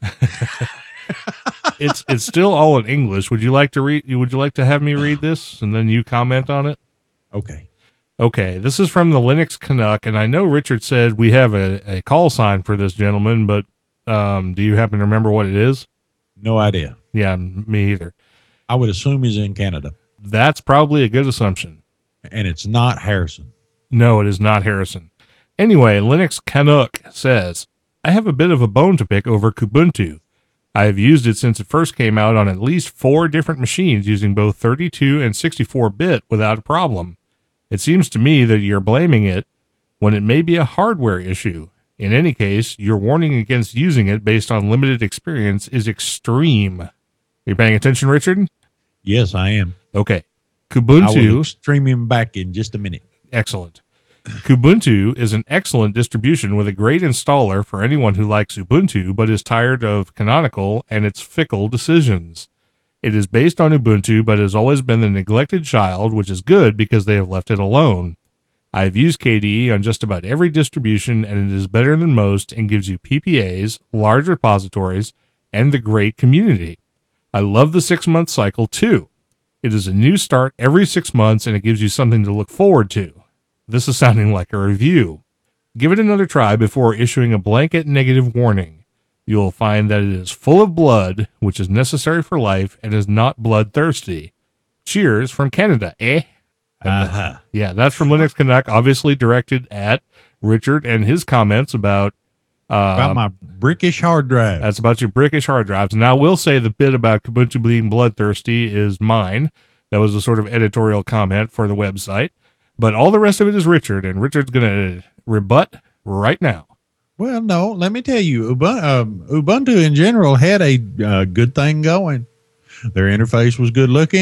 It's it's still all in English. Would you like to read? Would you like to have me read this and then you comment on it? Okay. Okay, this is from the Linux Canuck, and I know Richard said we have a, a call sign for this gentleman, but um, do you happen to remember what it is? No idea. Yeah, me either. I would assume he's in Canada. That's probably a good assumption. And it's not Harrison. No, it is not Harrison. Anyway, Linux Canuck says, I have a bit of a bone to pick over Kubuntu. I have used it since it first came out on at least four different machines using both thirty-two and sixty-four bit without a problem. It seems to me that you're blaming it when it may be a hardware issue. In any case, your warning against using it based on limited experience is extreme. Are you paying attention, Richard? Yes, I am. Okay. I Kubuntu. will stream him back in just a minute. Excellent. Kubuntu is an excellent distribution with a great installer for anyone who likes Ubuntu but is tired of Canonical and its fickle decisions. It is based on Ubuntu but has always been the neglected child, which is good because they have left it alone. I have used K D E on just about every distribution, and it is better than most and gives you P P As, large repositories, and the great community. I love the six-month cycle, too. It is a new start every six months, and it gives you something to look forward to. This is sounding like a review. Give it another try before issuing a blanket negative warning. You will find that it is full of blood, which is necessary for life, and is not bloodthirsty. Cheers from Canada, eh? Uh-huh. Yeah, that's from Linux Canuck, obviously directed at Richard and his comments about uh, About my brickish hard drive. that's about your brickish hard drives. Now, I will say the bit about Kubuntu being bloodthirsty is mine. That was a sort of editorial comment for the website. But all the rest of it is Richard, and Richard's going to rebut right now. Well, no, let me tell you, Ubuntu, um, Ubuntu in general had a uh, good thing going. Their interface was good looking.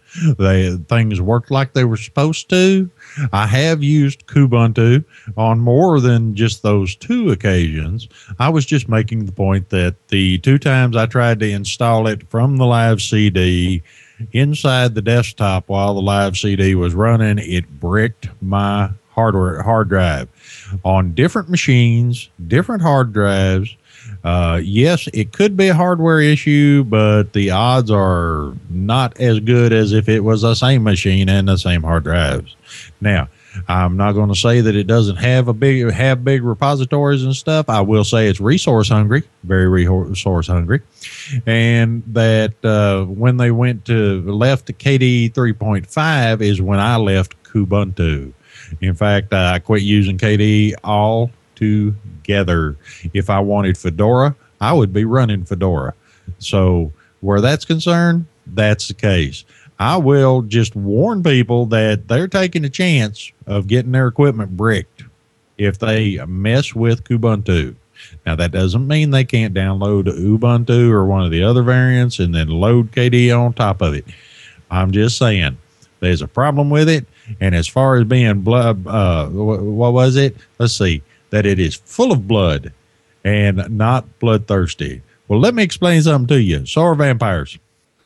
They things worked like they were supposed to. I have used Kubuntu on more than just those two occasions. I was just making the point that the two times I tried to install it from the live C D inside the desktop while the live C D was running, it bricked my hardware hard drive on different machines, different hard drives. Uh, yes, it could be a hardware issue, but the odds are not as good as if it was the same machine and the same hard drives. Now, I'm not going to say that it doesn't have a big have big repositories and stuff. I will say it's resource hungry, very resource hungry, and that uh, when they went to left to K D E three point five is when I left Kubuntu. In fact, I quit using K D E all together. If I wanted Fedora, I would be running Fedora. So where that's concerned, that's the case. I will just warn people that they're taking a chance of getting their equipment bricked if they mess with Kubuntu. Now, that doesn't mean they can't download Ubuntu or one of the other variants and then load K D E on top of it. I'm just saying there's a problem with it. And as far as being blood, uh, what was it? Let's see, that it is full of blood and not bloodthirsty. Well, let me explain something to you. So are vampires.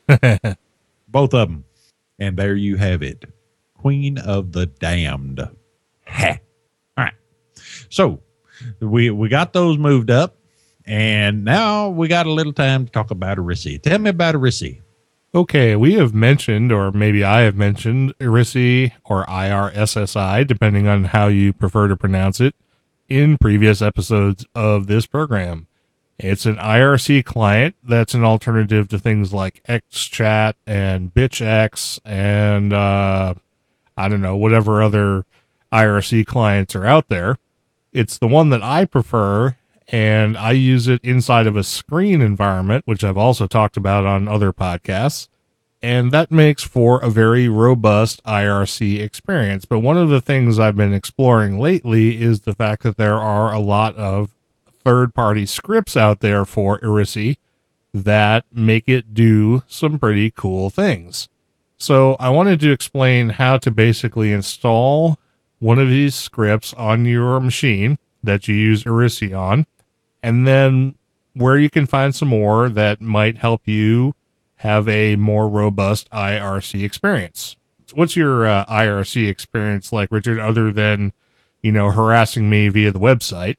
Both of them. And there you have it. Queen of the Damned. Ha. All right. So we we got those moved up. And now we got a little time to talk about Arisi. Tell me about Arisi. Okay, we have mentioned, or maybe I have mentioned, Arisi or I R S S I, depending on how you prefer to pronounce it, in previous episodes of this program. It's an I R C client that's an alternative to things like XChat and BitchX and, uh, I don't know, whatever other I R C clients are out there. It's the one that I prefer, and I use it inside of a screen environment, which I've also talked about on other podcasts. And that makes for a very robust I R C experience. But one of the things I've been exploring lately is the fact that there are a lot of third-party scripts out there for Arisi that make it do some pretty cool things. So I wanted to explain how to basically install one of these scripts on your machine that you use Arisi on, and then where you can find some more that might help you have a more robust I R C experience. What's your uh, I R C experience like, Richard, other than, you know, harassing me via the website?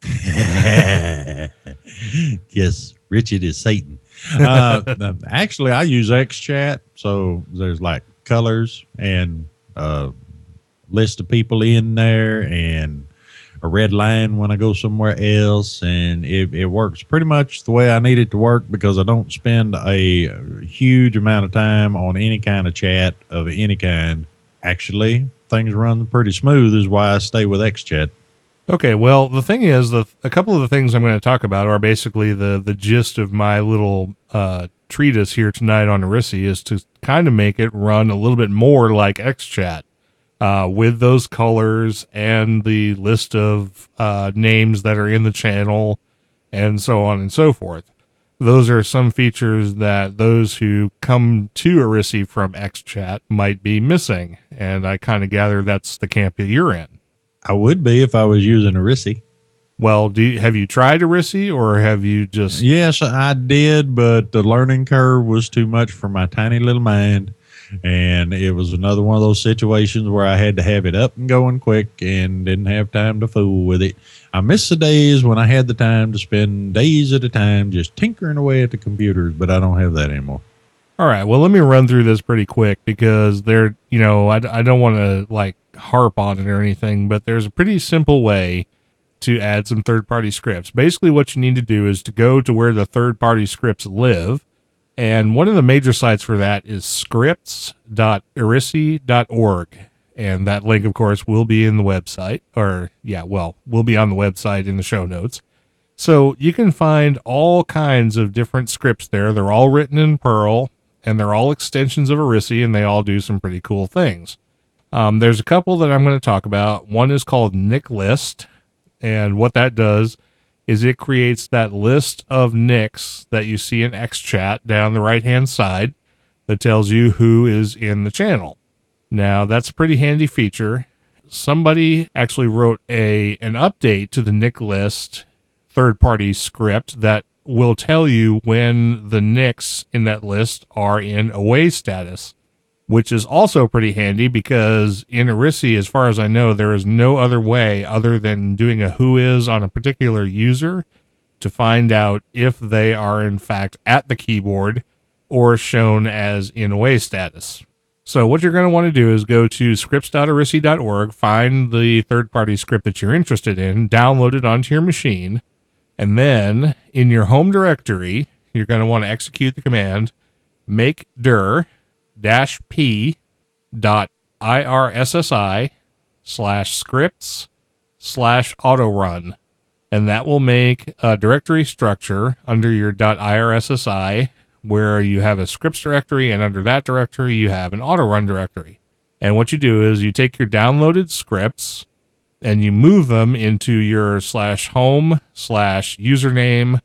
Yes, Richard is Satan. Uh, actually, I use XChat, so there's like colors and a list of people in there and a red line when I go somewhere else, and it, it works pretty much the way I need it to work because I don't spend a huge amount of time on any kind of chat of any kind. Actually, things run pretty smooth is why I stay with XChat. Okay, well, the thing is, the a couple of the things I'm going to talk about are basically the, the gist of my little uh, treatise here tonight on Arisi is to kind of make it run a little bit more like XChat. Uh, with those colors and the list of uh, names that are in the channel and so on and so forth. Those are some features that those who come to Arisi from XChat might be missing, and I kind of gather that's the camp that you're in. I would be if I was using Arisi. Well, do you, have you tried Arisi, or have you just... Yes, I did, but the learning curve was too much for my tiny little mind. And it was another one of those situations where I had to have it up and going quick and didn't have time to fool with it. I miss the days when I had the time to spend days at a time just tinkering away at the computers, but I don't have that anymore. All right. Well, let me run through this pretty quick because there, you know, I, I don't want to like harp on it or anything, but there's a pretty simple way to add some third-party scripts. Basically, what you need to do is to go to where the third-party scripts live. And one of the major sites for that is scripts dot arisi dot org. And that link, of course, will be in the website. Or, yeah, well, will be on the website in the show notes. So you can find all kinds of different scripts there. They're all written in Perl, and they're all extensions of Arisi, and they all do some pretty cool things. Um, there's a couple that I'm going to talk about. One is called Nicklist, and what that does is it creates that list of nicks that you see in XChat down the right-hand side. that tells you who is in the channel. Now, that's a pretty handy feature. Somebody actually wrote a an update to the N I C list third-party script that will tell you when the N I Cs in that list are in away status, which is also pretty handy because in Arisi, as far as I know, there is no other way other than doing a whois on a particular user to find out if they are in fact at the keyboard or shown as in away status. So what you're going to want to do is go to scripts dot arisi dot org, find the third-party script that you're interested in, download it onto your machine, and then in your home directory, you're going to want to execute the command make dir dash p dot irssi slash scripts slash autorun. And that will make a directory structure under your .irssi where you have a scripts directory, and under that directory you have an autorun directory. And what you do is you take your downloaded scripts and you move them into your slash home slash username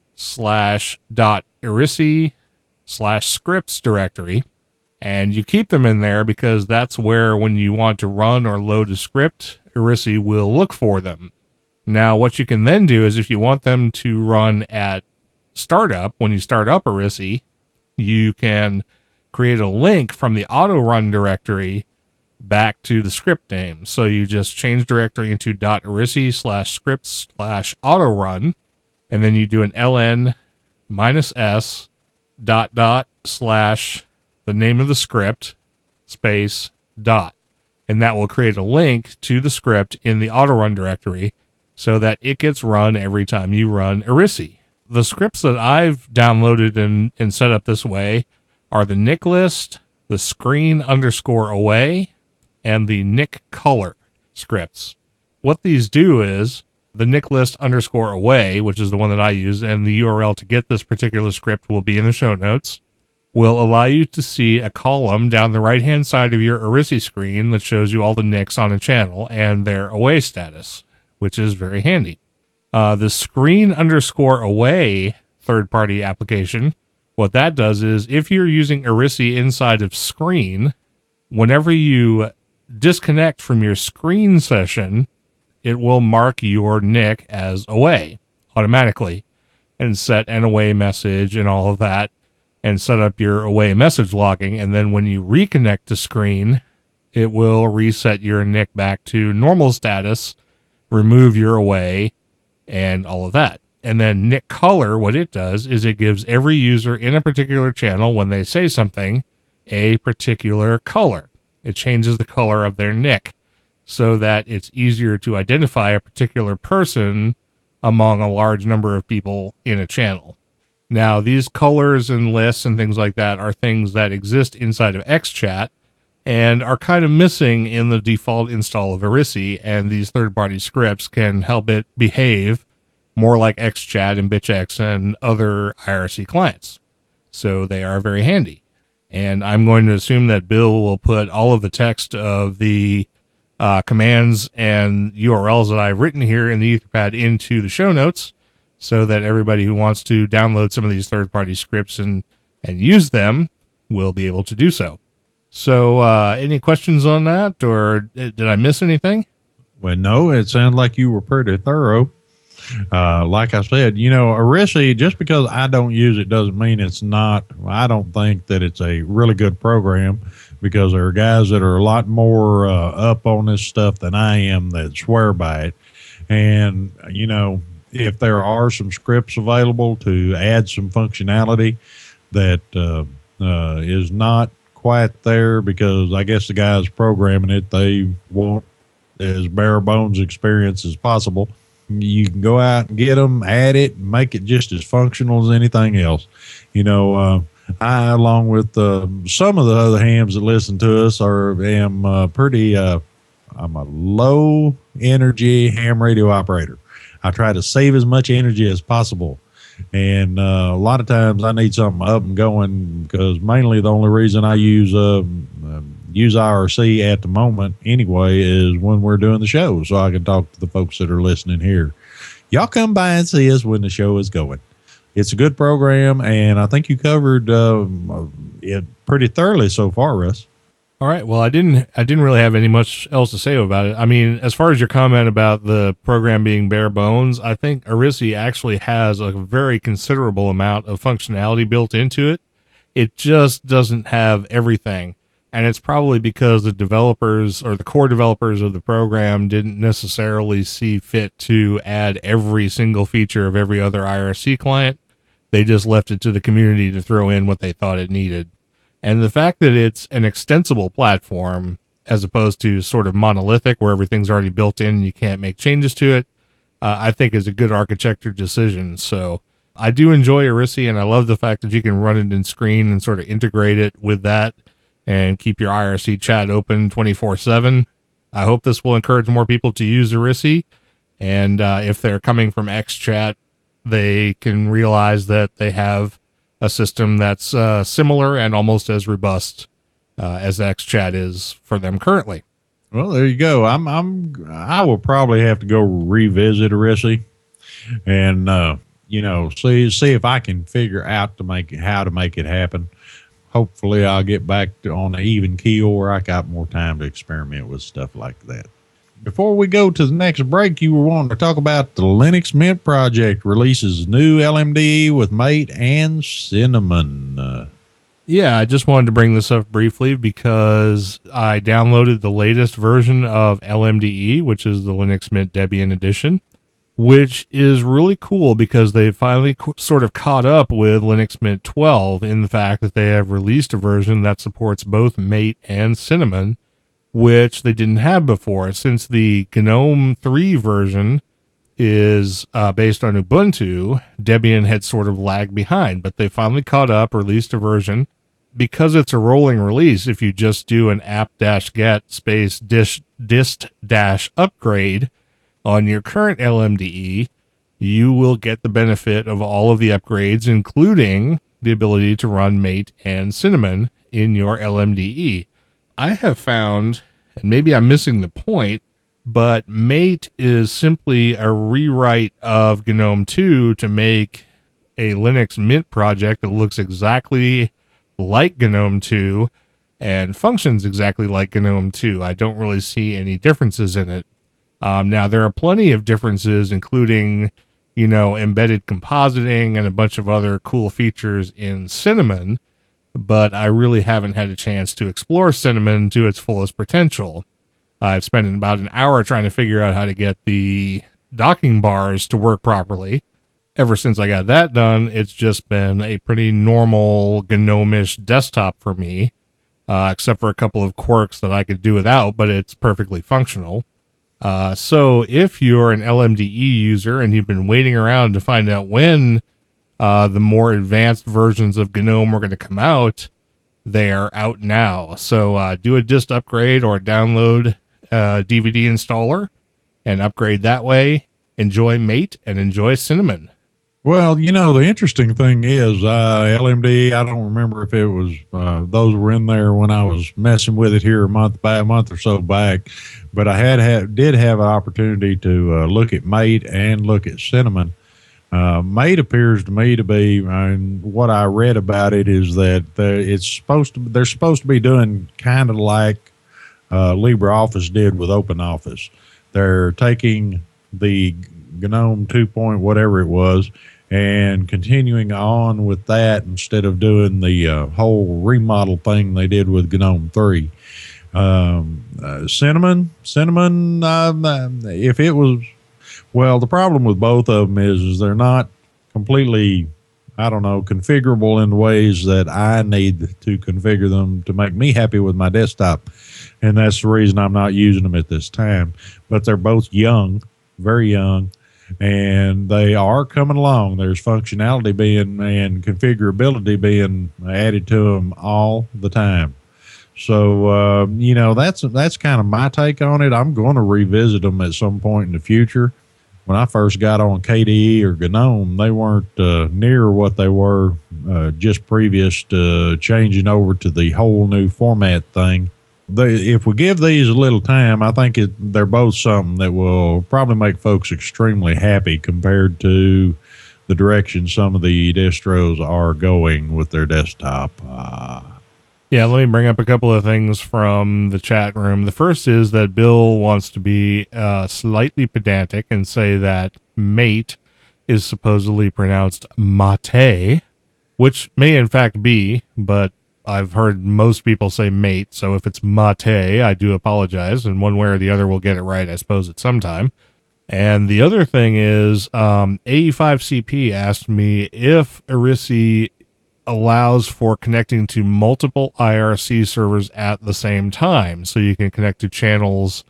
slash dot arisi slash scripts directory. And you keep them in there because that's where, when you want to run or load a script, Arisi will look for them. Now, what you can then do is if you want them to run at startup, when you start up Arisi, you can create a link from the autorun directory back to the script name. So you just change directory into .arisi slash scripts slash autorun, and then you do an ln minus s dot dot slash the name of the script space dot. And that will create a link to the script in the autorun directory so that it gets run every time you run Arisi. The scripts that I've downloaded and, and set up this way are the N I C list, the screen underscore away, and the N I C color scripts. What these do is the N I C list underscore away, which is the one that I use, and the U R L to get this particular script will be in the show notes, will allow you to see a column down the right-hand side of your Arisi screen that shows you all the N I Cs on a channel and their away status, which is very handy. Uh, the screen underscore away third-party application, what that does is if you're using Arisi inside of screen, whenever you disconnect from your screen session, it will mark your N I C as away automatically and set an away message and all of that and set up your away message logging. And then when you reconnect to screen, it will reset your N I C back to normal status, remove your away, and all of that. And then N I C color, what it does is it gives every user in a particular channel, when they say something, a particular color. It changes the color of their N I C so that it's easier to identify a particular person among a large number of people in a channel. Now, these colors and lists and things like that are things that exist inside of XChat and are kind of missing in the default install of Arisi, and these third-party scripts can help it behave more like XChat and BitchX and other I R C clients. So they are very handy. And I'm going to assume that Bill will put all of the text of the uh, commands and U R Ls that I've written here in the Etherpad into the show notes so that everybody who wants to download some of these third-party scripts and, and use them will be able to do so. So, uh, any questions on that, or did I miss anything? Well, no, it sounded like you were pretty thorough. Uh, like I said, you know, Arisi, just because I don't use it doesn't mean it's not. I don't think that it's a really good program, because there are guys that are a lot more uh, up on this stuff than I am that swear by it. And, you know, if there are some scripts available to add some functionality that uh, uh, is not quite there, because I guess the guys programming it, they want as bare bones experience as possible. You can go out and get them, add it, and make it just as functional as anything else. You know, uh, I, along with uh, some of the other hams that listen to us, are am uh, pretty. Uh, I'm a low energy ham radio operator. I try to save as much energy as possible. And uh, a lot of times I need something up and going, because mainly the only reason I use uh, uh, use I R C at the moment anyway is when we're doing the show, so I can talk to the folks that are listening here. Y'all come by and see us when the show is going. It's a good program, and I think you covered uh, it pretty thoroughly so far, Russ. All right. Well, I didn't. I didn't really have any much else to say about it. I mean, as far as your comment about the program being bare bones, I think Arisi actually has a very considerable amount of functionality built into it. It just doesn't have everything, and it's probably because the developers or the core developers of the program didn't necessarily see fit to add every single feature of every other I R C client. They just left it to the community to throw in what they thought it needed. And the fact that it's an extensible platform as opposed to sort of monolithic where everything's already built in and you can't make changes to it, uh, I think is a good architecture decision. So I do enjoy Arisi, and I love the fact that you can run it in screen and sort of integrate it with that and keep your I R C chat open twenty-four seven. I hope this will encourage more people to use Arisi. And uh, if they're coming from XChat, they can realize that they have a system that's uh, similar and almost as robust uh, as XChat is for them currently. Well, there you go. I'm, I'm, I will probably have to go revisit Arisi and, uh, you know, see, see if I can figure out to make how to make it happen. Hopefully I'll get back to, on an even keel where I got more time to experiment with stuff like that. Before we go to the next break, you were wanting to talk about the Linux Mint project releases new L M D E with Mate and Cinnamon. Uh, yeah, I just wanted to bring this up briefly because I downloaded the latest version of L M D E, which is the Linux Mint Debian edition, which is really cool because they finally co- sort of caught up with Linux Mint twelve in the fact that they have released a version that supports both Mate and Cinnamon, which they didn't have before. Since the GNOME three version is uh, based on Ubuntu, Debian had sort of lagged behind, but they finally caught up, released a version. Because it's a rolling release, if you just do an apt-get space dish, dist dash upgrade on your current L M D E, you will get the benefit of all of the upgrades, including the ability to run Mate and Cinnamon in your L M D E. I have found, and maybe I'm missing the point, but Mate is simply a rewrite of GNOME two to make a Linux Mint project that looks exactly like GNOME two and functions exactly like GNOME two. I don't really see any differences in it. Um, now, there are plenty of differences, including, you know, embedded compositing and a bunch of other cool features in Cinnamon, but I really haven't had a chance to explore Cinnamon to its fullest potential. I've spent about an hour trying to figure out how to get the docking bars to work properly. Ever since I got that done, it's just been a pretty normal GNOME-ish desktop for me, uh, except for a couple of quirks that I could do without, but it's perfectly functional. Uh, so if you're an L M D E user and you've been waiting around to find out when Uh, the more advanced versions of GNOME are going to come out, they are out now. So uh, do a dist upgrade or download a D V D installer and upgrade that way. Enjoy Mate and enjoy Cinnamon. Well, you know, the interesting thing is uh, L M D, I don't remember if it was, uh, those were in there when I was messing with it here a month back, a month or so back, but I had, had did have an opportunity to uh, look at Mate and look at Cinnamon. Uh, Mate appears to me to be, and what I read about it is that it's supposed to, they're supposed to be doing kind of like uh, LibreOffice did with OpenOffice. They're taking the GNOME two point whatever it was and continuing on with that instead of doing the uh, whole remodel thing they did with GNOME three. Um, uh, Cinnamon, Cinnamon, uh, if it was, well, the problem with both of them is, is they're not completely, I don't know, configurable in ways that I need to configure them to make me happy with my desktop. And that's the reason I'm not using them at this time. But they're both young, very young, and they are coming along. There's functionality being and configurability being added to them all the time. So, uh, you know, that's, that's kind of my take on it. I'm going to revisit them at some point in the future. When I first got on K D E or GNOME, they weren't uh, near what they were uh, just previous to changing over to the whole new format thing. They, if we give these a little time, I think it, they're both something that will probably make folks extremely happy compared to the direction some of the distros are going with their desktop. Uh, Yeah, let me bring up a couple of things from the chat room. The first is that Bill wants to be uh, slightly pedantic and say that mate is supposedly pronounced mate, which may in fact be, but I've heard most people say mate, so if it's mate, I do apologize, and one way or the other we'll get it right, I suppose, at some time. And the other thing is, um, A E five C P asked me if Arisi allows for connecting to multiple I R C servers at the same time. So you can connect to channels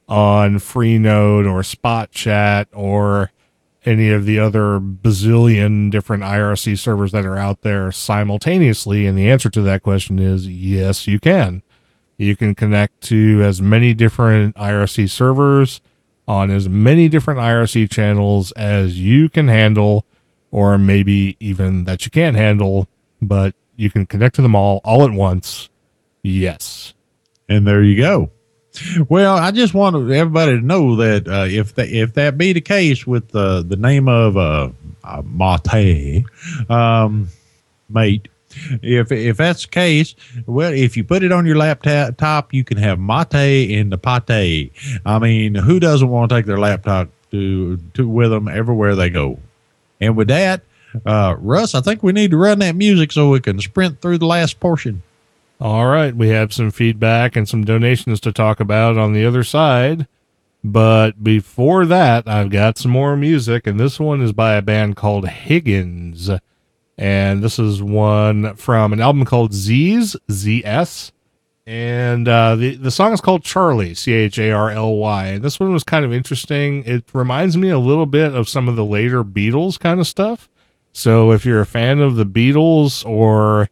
on Freenode or SpotChat or any of the other bazillion different I R C servers that are out there simultaneously. And the answer to that question is yes, you can. You can connect to as many different I R C servers on as many different I R C channels as you can handle, or maybe even that you can't handle, but you can connect to them all all at once. Yes. And there you go. Well, I just wanted everybody to know that uh, if the, if that be the case with uh, the name of uh, uh, Mate, um, mate, if if that's the case, well, if you put it on your laptop, you can have mate in the pate. I mean, who doesn't want to take their laptop to to with them everywhere they go? And with that, uh, Russ, I think we need to run that music so we can sprint through the last portion. All right, we have some feedback and some donations to talk about on the other side. But before that, I've got some more music, and this one is by a band called Higgins. And this is one from an album called Z's, Z S. And uh, the, the song is called Charlie, C H A R L Y. And this one was kind of interesting. It reminds me a little bit of some of the later Beatles kind of stuff. So if you're a fan of the Beatles or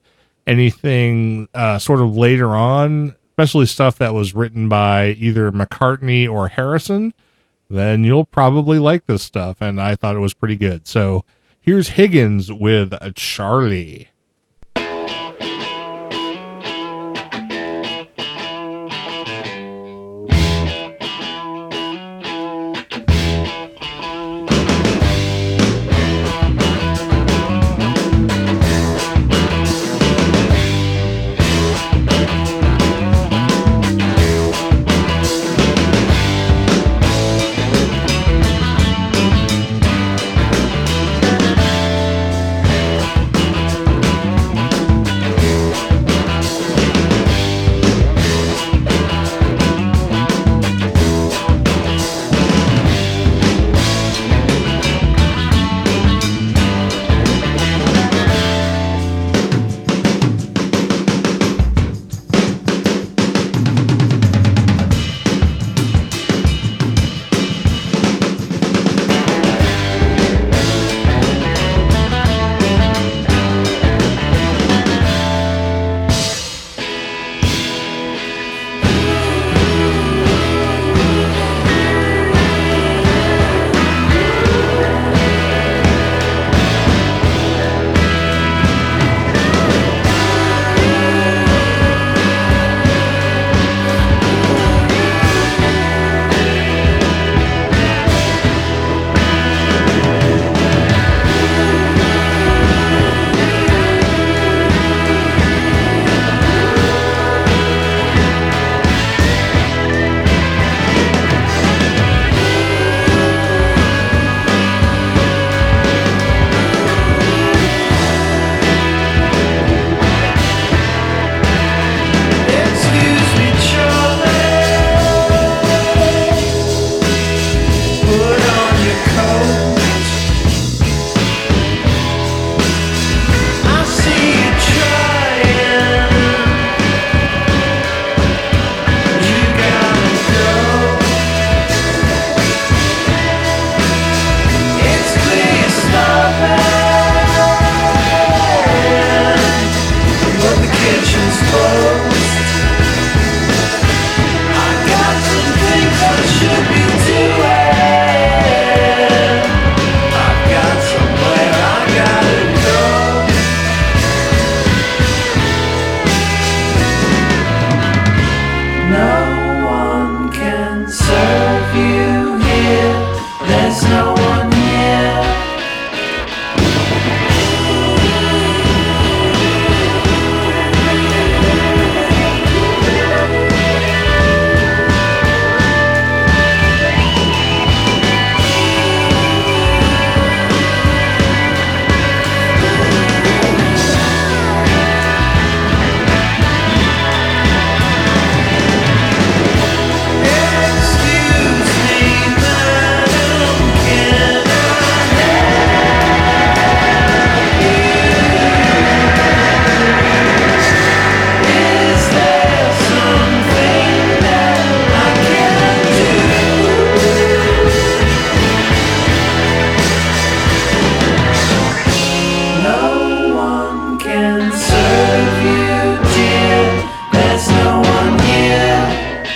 anything uh, sort of later on, especially stuff that was written by either McCartney or Harrison, then you'll probably like this stuff. And I thought it was pretty good. So here's Higgins with Charlie. and serve you, dear. There's no one here.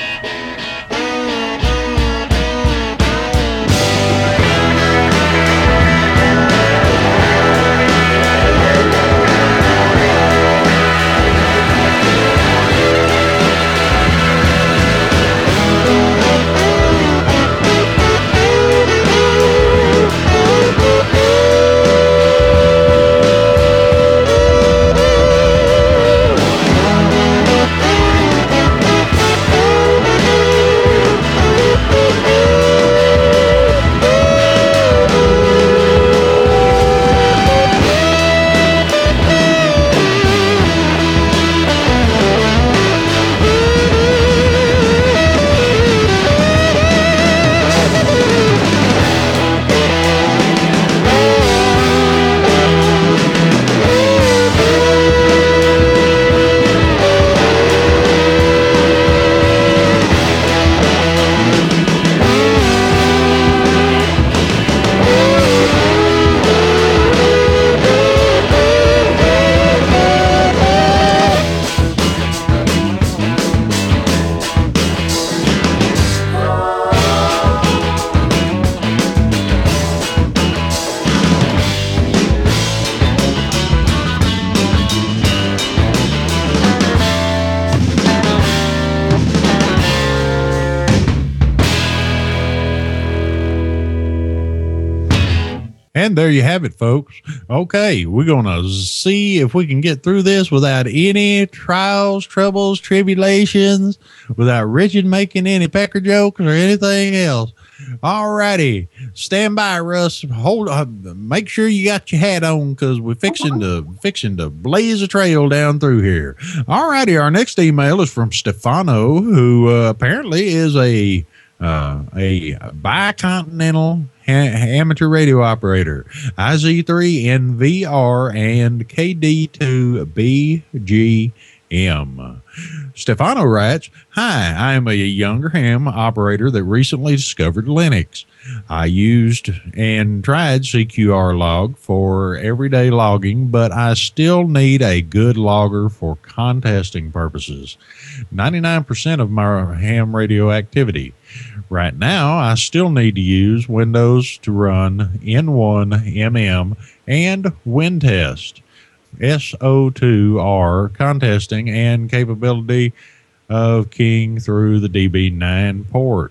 And there you have it, folks. Okay, we're going to see if we can get through this without any trials, troubles, tribulations, without Richard making any pecker jokes or anything else. All righty. Stand by, Russ. Hold on. Make sure you got your hat on because we're fixing to, fixing to blaze a trail down through here. All righty. Our next email is from Stefano, who uh, apparently is a uh, a bicontinental ha- amateur radio operator, I Z three N V R and K D two B G M. Stefano writes, "Hi, I am a younger ham operator that recently discovered Linux. I used and tried C Q R log for everyday logging, but I still need a good logger for contesting purposes. ninety-nine percent of my ham radio activity. Right now, I still need to use Windows to run N one M M and WinTest. S O two R contesting and capability of keying through the D B nine port.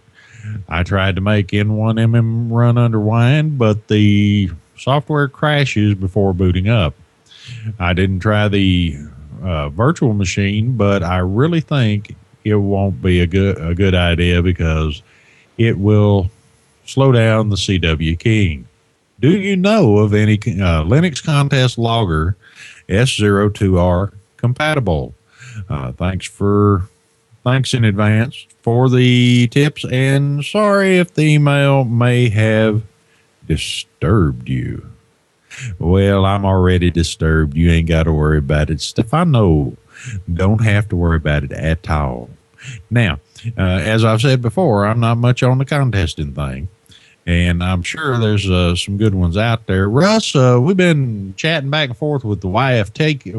I tried to make N one M M run under Wine, but the software crashes before booting up. I didn't try the uh, virtual machine, but I really think it won't be a good a good idea because it will slow down the C W keying. Do you know of any uh, Linux contest logger S zero two R compatible? Uh, thanks for thanks in advance for the tips, and sorry if the email may have disturbed you." Well, I'm already disturbed. You ain't got to worry about it, Stefano. Don't have to worry about it at all. Now, uh, as I've said before, I'm not much on the contesting thing, and I'm sure there's uh, some good ones out there. Russ, uh, we've been chatting back and forth with the Y F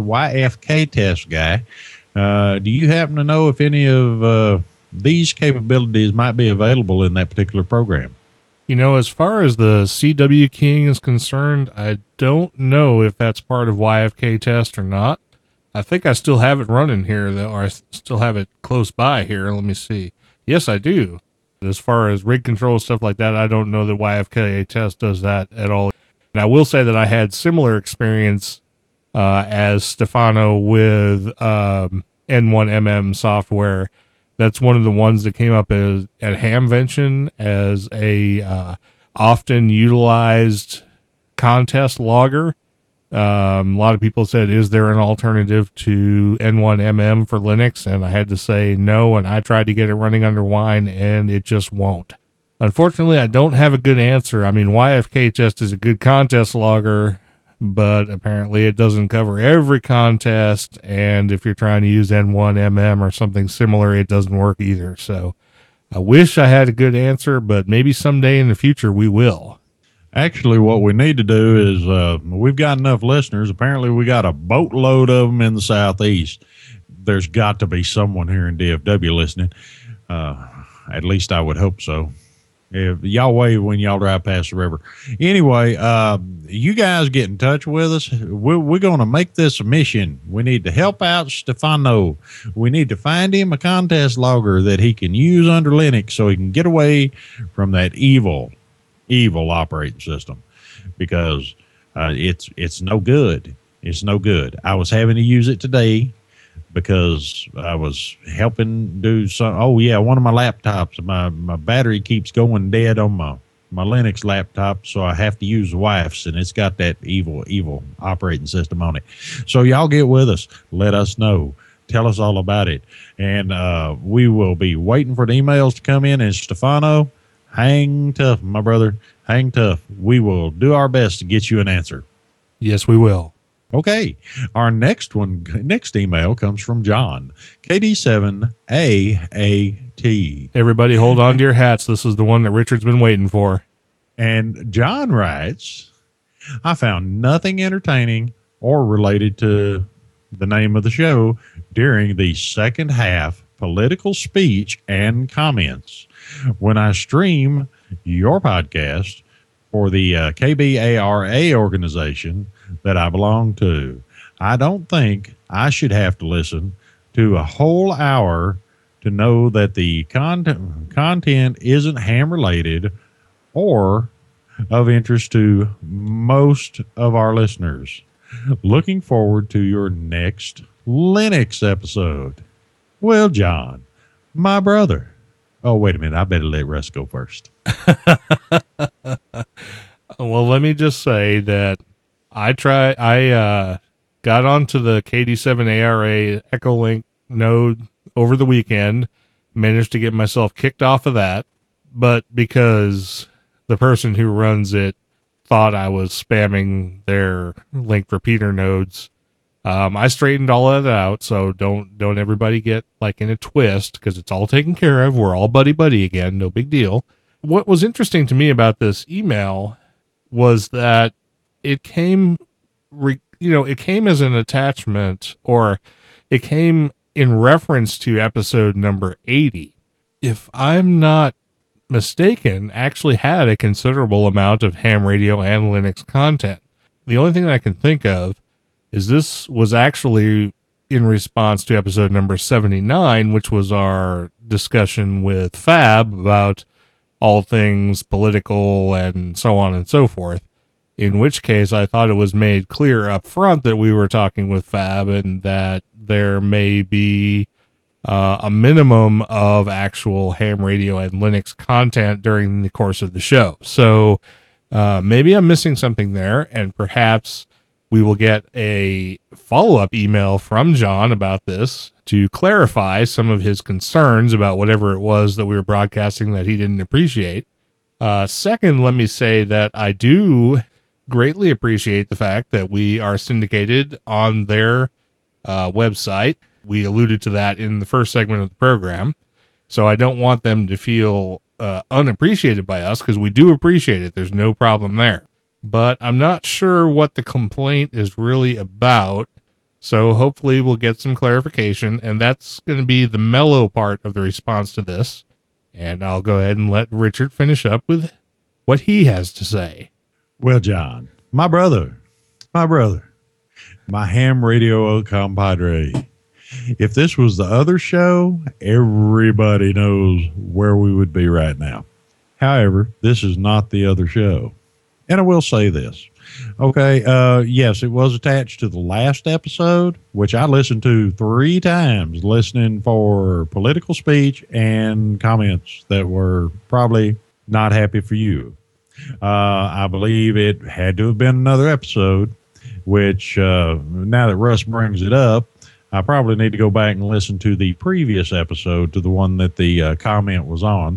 K test guy. Uh, do you happen to know if any of uh, these capabilities might be available in that particular program? You know, as far as the C W keying is concerned, I don't know if that's part of Y F K test or not. I think I still have it running here, though, or I still have it close by here. Let me see. Yes, I do. As far as rig control, stuff like that, I don't know that Y F K test does that at all. And I will say that I had similar experience uh, as Stefano with um, N one M M software. That's one of the ones that came up as, at Hamvention as a uh, often utilized contest logger. Um, a lot of people said, is there an alternative to N one M M for Linux? And I had to say no, and I tried to get it running under Wine, and it just won't. Unfortunately, I don't have a good answer. I mean, Y F K test is a good contest logger, but apparently it doesn't cover every contest, and if you're trying to use N one M M or something similar, it doesn't work either. So I wish I had a good answer, but maybe someday in the future we will. Actually, what we need to do is uh, we've got enough listeners. Apparently, we got a boatload of them in the Southeast. There's got to be someone here in D F W listening. Uh, at least I would hope so. If y'all wave when y'all drive past the river. Anyway, uh, you guys get in touch with us. We're, we're going to make this a mission. We need to help out Stefano. We need to find him a contest logger that he can use under Linux so he can get away from that evil, evil operating system, because uh, it's it's no good. It's no good. I was having to use it today because I was helping do some. Oh yeah, one of my laptops, my my battery keeps going dead on my my Linux laptop, so I have to use the wife's, and it's got that evil evil operating system on it. So y'all get with us. Let us know. Tell us all about it, and uh, we will be waiting for the emails to come in. And Stefano, hang tough, my brother. Hang tough. We will do our best to get you an answer. Yes, we will. Okay. Our next one, next email comes from John, K D seven A A T. Everybody hold on to your hats. This is the one that Richard's been waiting for. And John writes, I found nothing entertaining or related to the name of the show during the second half political speech and comments. When I stream your podcast for the uh, K B A R A organization that I belong to, I don't think I should have to listen to a whole hour to know that the content content isn't ham related or of interest to most of our listeners. Looking forward to your next Linux episode. Well, John, my brother. Oh, wait a minute. I better let Russ go first. Well, let me just say that I try. I uh, got onto the K D seven A R A Echolink node over the weekend, managed to get myself kicked off of that, but because the person who runs it thought I was spamming their linked repeater nodes, um, I straightened all of that out. So don't don't everybody get like in a twist, because it's all taken care of. We're all buddy buddy again. No big deal. What was interesting to me about this email was that it came, re, you know, it came as an attachment, or it came in reference to episode number eighty. If I'm not mistaken, actually had a considerable amount of ham radio and Linux content. The only thing that I can think of is this was actually in response to episode number seventy-nine, which was our discussion with Fab about all things political and so on and so forth. In which case, I thought it was made clear up front that we were talking with Fab and that there may be uh, a minimum of actual ham radio and Linux content during the course of the show. So uh, maybe I'm missing something there, and perhaps we will get a follow-up email from John about this to clarify some of his concerns about whatever it was that we were broadcasting that he didn't appreciate. Uh, second, let me say that I do greatly appreciate the fact that we are syndicated on their uh, website. We alluded to that in the first segment of the program. So I don't want them to feel uh, unappreciated by us, because we do appreciate it. There's no problem there. But I'm not sure what the complaint is really about. So hopefully we'll get some clarification, and that's going to be the mellow part of the response to this. And I'll go ahead and let Richard finish up with what he has to say. Well, John, my brother, my brother, my ham radio compadre. If this was the other show, everybody knows where we would be right now. However, this is not the other show. And I will say this. Okay, uh, yes, it was attached to the last episode, which I listened to three times, listening for political speech and comments that were probably not happy for you. Uh, I believe it had to have been another episode, which uh, now that Russ brings it up, I probably need to go back and listen to the previous episode, to the one that the uh, comment was on,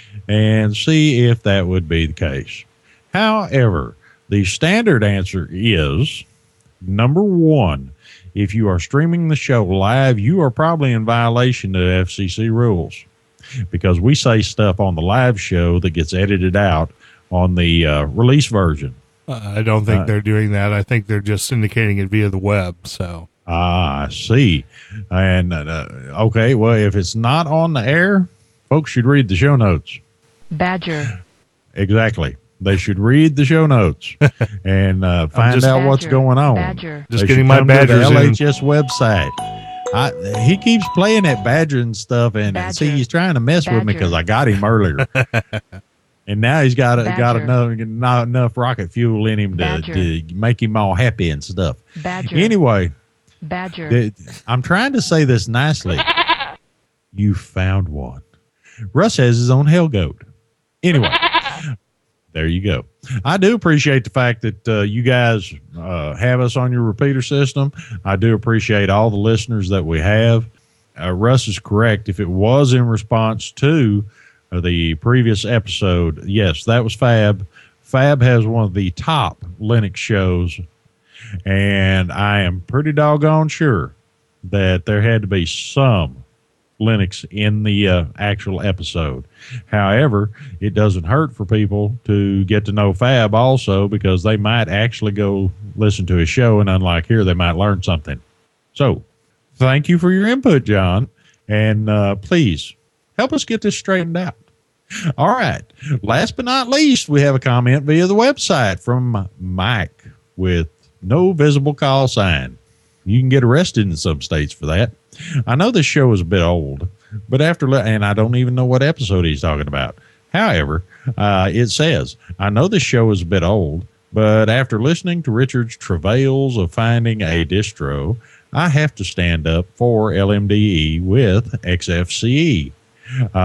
and see if that would be the case. However, the standard answer is, number one, if you are streaming the show live, you are probably in violation of F C C rules, because we say stuff on the live show that gets edited out on the uh, release version. Uh, I don't think Uh, they're doing that. I think they're just syndicating it via the web. So Ah, I see. And uh, okay, well, if it's not on the air, folks should read the show notes. Badger. Exactly. They should read the show notes and uh, find just- out what's Badger. going on. Badger. just They getting should my come to Badgers the in. L H S website. I, he keeps playing that Badger and stuff, and Badger. see, he's trying to mess with me Badger. because I got him earlier, and now he's got a, got Badger. enough not enough rocket fuel in him to, Badger. to make him all happy and stuff. Badger. Anyway, Badger. th- I'm trying to say this nicely. You found one. Russ has his own hell goat. Anyway. There you go. I do appreciate the fact that uh, you guys uh, have us on your repeater system. I do appreciate all the listeners that we have. Uh, Russ is correct. If it was in response to uh, the previous episode, yes, that was Fab. Fab has one of the top Linux shows, and I am pretty doggone sure that there had to be some Linux in the uh, actual episode. However, it doesn't hurt for people to get to know Fab also, because they might actually go listen to his show, and unlike here, they might learn something. So thank you for your input, John, and uh, please help us get this straightened out. All right. Last but not least, we have a comment via the website from Mike with no visible call sign. You can get arrested in some states for that. I know this show is a bit old, but after, and I don't even know what episode he's talking about. However, uh, it says, I know this show is a bit old, but after listening to Richard's travails of finding a distro, I have to stand up for L M D E with X F C E. Uh,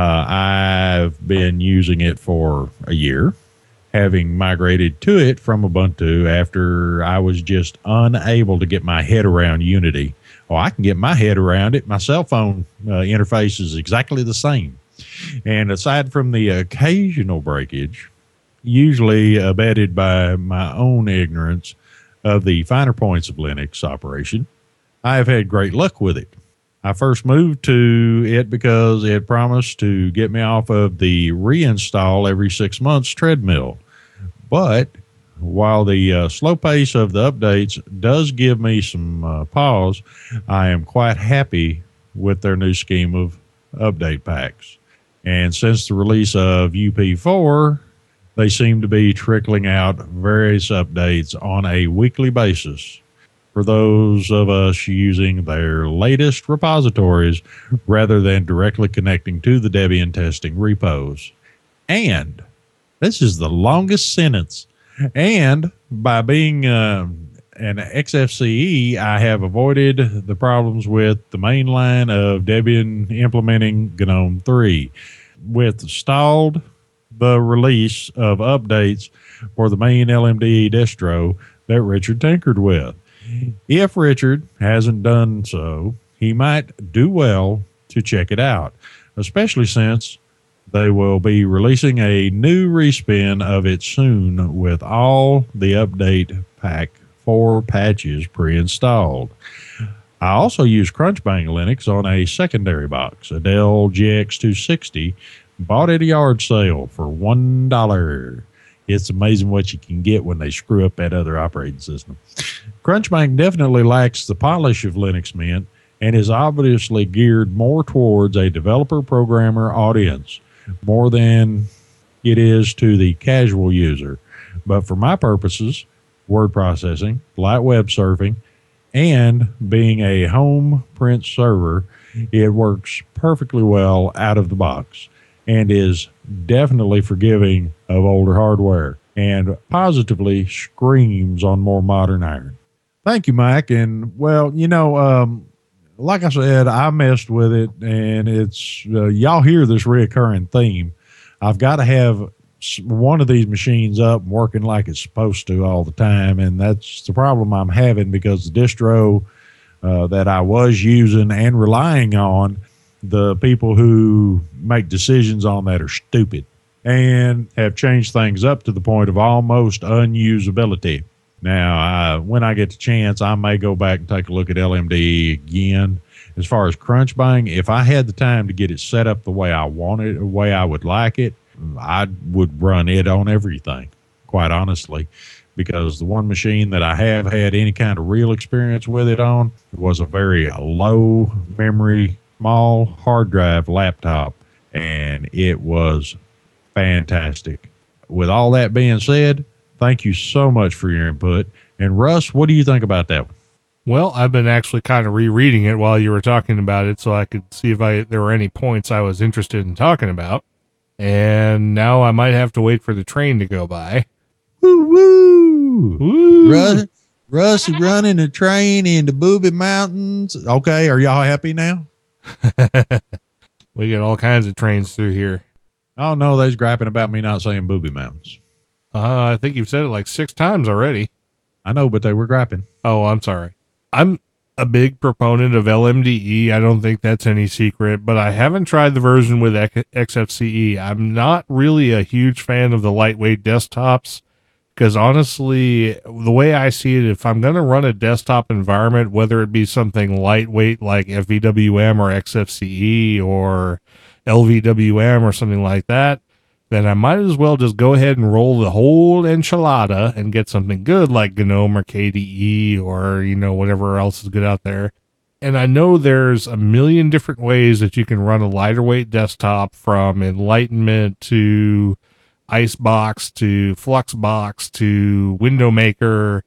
I've been using it for a year, having migrated to it from Ubuntu after I was just unable to get my head around Unity. Oh, I can get my head around it. My cell phone uh, interface is exactly the same. And aside from the occasional breakage, usually abetted by my own ignorance of the finer points of Linux operation, I have had great luck with it. I first moved to it because it promised to get me off of the reinstall every six months treadmill. But while the uh, slow pace of the updates does give me some uh, pause, I am quite happy with their new scheme of update packs. And since the release of U P four, they seem to be trickling out various updates on a weekly basis for those of us using their latest repositories rather than directly connecting to the Debian testing repos. And this is the longest sentence. And by being uh, an X F C E, I have avoided the problems with the main line of Debian implementing GNOME three, with stalled the release of updates for the main L M D E distro that Richard tinkered with. If Richard hasn't done so, he might do well to check it out, especially since they will be releasing a new respin of it soon with all the update pack four patches pre-installed. I also use Crunchbang Linux on a secondary box, a Dell G X two sixty, bought at a yard sale for one dollar. It's amazing what you can get when they screw up that other operating system. Crunchbang definitely lacks the polish of Linux Mint and is obviously geared more towards a developer programmer audience, more than it is to the casual user. But for my purposes, word processing, light web surfing, and being a home print server, it works perfectly well out of the box and is definitely forgiving of older hardware and positively screams on more modern iron. Thank you, Mike. And, well, you know, um, like I said, I messed with it, and it's uh, y'all hear this reoccurring theme. I've got to have one of these machines up and working like it's supposed to all the time, and that's the problem I'm having because the distro uh, that I was using and relying on, the people who make decisions on that are stupid and have changed things up to the point of almost unusability. Now, uh, when I get the chance, I may go back and take a look at L M D E again. As far as Crunchbang, if I had the time to get it set up the way I want it, the way I would like it, I would run it on everything, quite honestly, because the one machine that I have had any kind of real experience with it on was a very low memory, small hard drive laptop, and it was fantastic. With all that being said, thank you so much for your input. And Russ, what do you think about that one? Well, I've been actually kind of rereading it while you were talking about it so I could see if I there were any points I was interested in talking about. And now I might have to wait for the train to go by. Woo woo! Woo! Russ, Russ is running the train in the Booby Mountains. Okay, are y'all happy now? We get all kinds of trains through here. Oh, no, they's griping about me not saying Booby Mountains. Uh, I think you've said it like six times already. I know, but they were griping. Oh, I'm sorry. I'm a big proponent of L M D E. I don't think that's any secret, but I haven't tried the version with X F C E. I'm not really a huge fan of the lightweight desktops because honestly, the way I see it, if I'm going to run a desktop environment, whether it be something lightweight like F V W M or X F C E or L V W M or something like that, then I might as well just go ahead and roll the whole enchilada and get something good like GNOME or K D E or, you know, whatever else is good out there. And I know there's a million different ways that you can run a lighter weight desktop, from Enlightenment to Icebox to Fluxbox to Window Maker,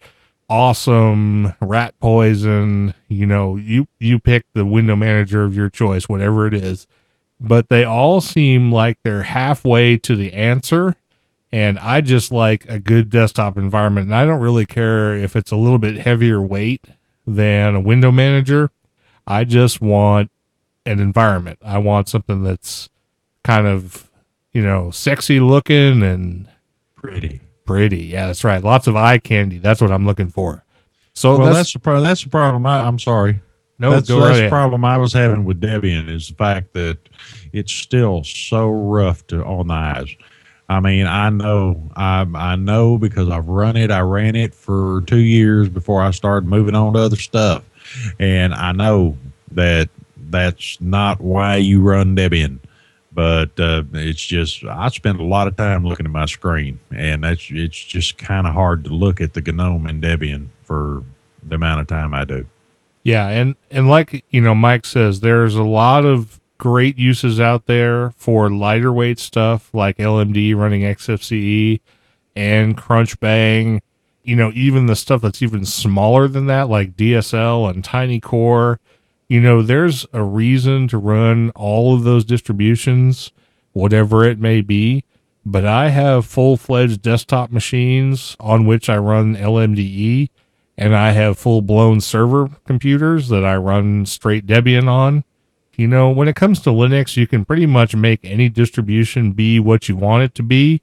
Awesome, Rat Poison. You know, you, you pick the window manager of your choice, whatever it is. But they all seem like they're halfway to the answer. And I just like a good desktop environment. And I don't really care if it's a little bit heavier weight than a window manager. I just want an environment. I want something that's kind of, you know, sexy looking and Pretty. Pretty. Yeah, that's right. Lots of eye candy. That's what I'm looking for. So Well, that's, that's the pro- that's the problem. I, I'm sorry. no, that's go that's right the ahead. problem I was having with Debian is the fact that it's still so rough to on the eyes. I mean, I know, I I know because I've run it. I ran it for two years before I started moving on to other stuff, and I know that that's not why you run Debian. But uh, it's just I spend a lot of time looking at my screen, and that's it's just kind of hard to look at the GNOME and Debian for the amount of time I do. Yeah, and, and like, you know, Mike says, there's a lot of great uses out there for lighter weight stuff like L M D running X F C E and Crunchbang. You know, even the stuff that's even smaller than that, like D S L and Tiny Core. You know, there's a reason to run all of those distributions, whatever it may be. But I have full-fledged desktop machines on which I run L M D E. And I have full-blown server computers that I run straight Debian on. You know, when it comes to Linux, you can pretty much make any distribution be what you want it to be.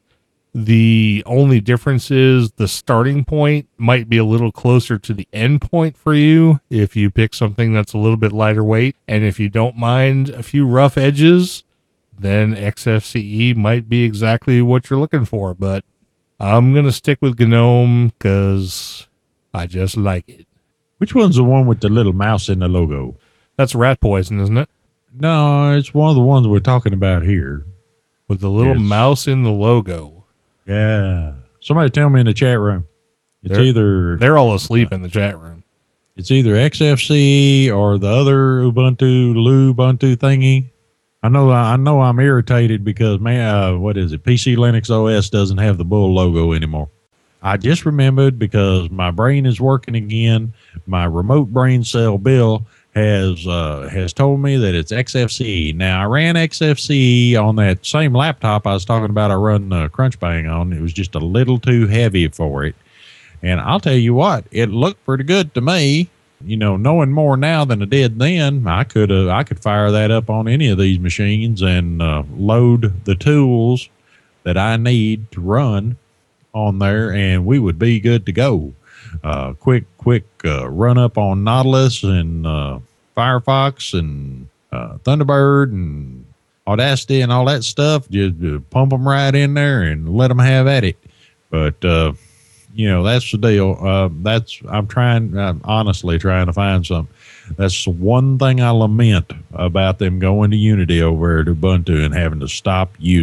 The only difference is the starting point might be a little closer to the end point for you if you pick something that's a little bit lighter weight. And if you don't mind a few rough edges, then X F C E might be exactly what you're looking for. But I'm going to stick with GNOME because I just like it. Which one's the one with the little mouse in the logo? That's Rat Poison, isn't it? No, it's one of the ones we're talking about here. With the little Yes. mouse in the logo. Yeah. Somebody tell me in the chat room. It's They're- either They're all asleep in the chat room. it's either X F C E or the other Ubuntu Lubuntu thingy. I know I know I'm irritated because man, uh, what is it? P C Linux O S doesn't have the bull logo anymore. I just remembered because my brain is working again. My remote brain cell Bill has uh, has told me that it's X F C E. Now I ran X F C E on that same laptop I was talking about. I run uh, Crunchbang on. It was just a little too heavy for it, and I'll tell you what, it looked pretty good to me. You know, knowing more now than I did then, I could uh, I could fire that up on any of these machines and uh, load the tools that I need to run on there, and we would be good to go. Uh, quick, quick uh, run up on Nautilus and uh, Firefox and uh, Thunderbird and Audacity and all that stuff. Just uh, pump them right in there and let them have at it. But uh, you know, that's the deal. Uh, that's I'm trying, I'm honestly trying to find something. That's the one thing I lament about them going to Unity over at Ubuntu and having to stop use it.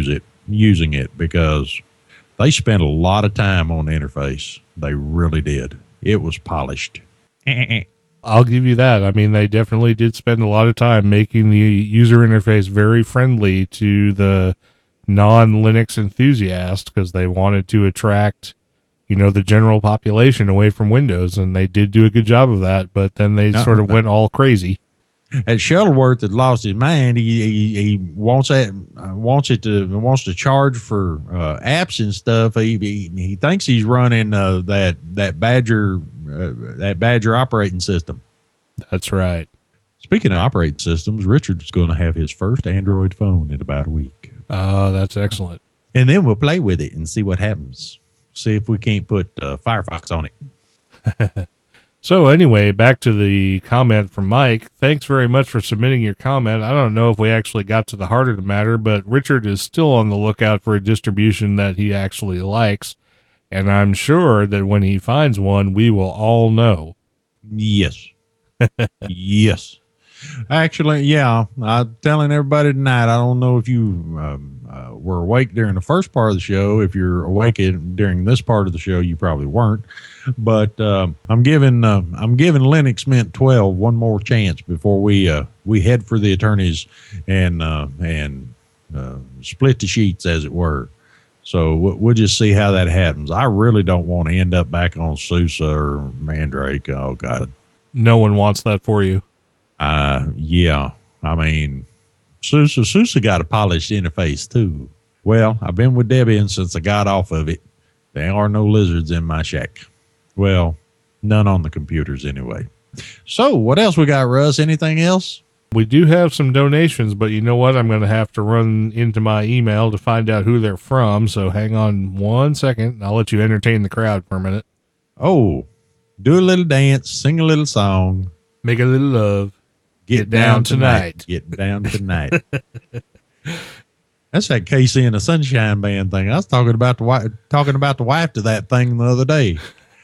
using it because they spent a lot of time on the interface. They really did. It was polished. I'll give you that. I mean, they definitely did spend a lot of time making the user interface very friendly to the non-Linux enthusiast because they wanted to attract, you know, the general population away from Windows, and they did do a good job of that, but then they No, sort of no. went all crazy. And Shuttleworth had lost his mind. He he, he wants that uh, wants it to wants to charge for uh, apps and stuff. He he, he thinks he's running uh, that that Badger uh, that Badger operating system. That's right. Speaking of operating systems, Richard's going to have his first Android phone in about a week, Oh, that's excellent. and then we'll play with it and see what happens. See if we can't put uh, Firefox on it. So anyway, back to the comment from Mike. Thanks very much for submitting your comment. I don't know if we actually got to the heart of the matter, but Richard is still on the lookout for a distribution that he actually likes. And I'm sure that when he finds one, we will all know. Yes. Yes. Actually, yeah. I'm telling everybody tonight, I don't know if you um, uh, were awake during the first part of the show. If you're awake in, during this part of the show, you probably weren't. But um, I'm giving uh, I'm giving Linux Mint twelve one more chance before we uh, we head for the attorneys and uh, and uh, split the sheets, as it were. So we'll we'll just see how that happens. I really don't want to end up back on SUSE or Mandrake. Oh God. No one wants that for you. Uh, yeah. I mean, SUSE, SUSE got a polished interface too. Well, I've been with Debian since I got off of it. There are no lizards in my shack. Well, none on the computers anyway. So what else we got, Russ? Anything else? We do have some donations, but you know what? I'm going to have to run into my email to find out who they're from. So hang on one second. I'll let you entertain the crowd for a minute. Oh, do a little dance, sing a little song. Make a little love. Get, Get down tonight. Get down tonight. That's that K C and the Sunshine Band thing. I was talking about the wife, talking about the wife to that thing the other day.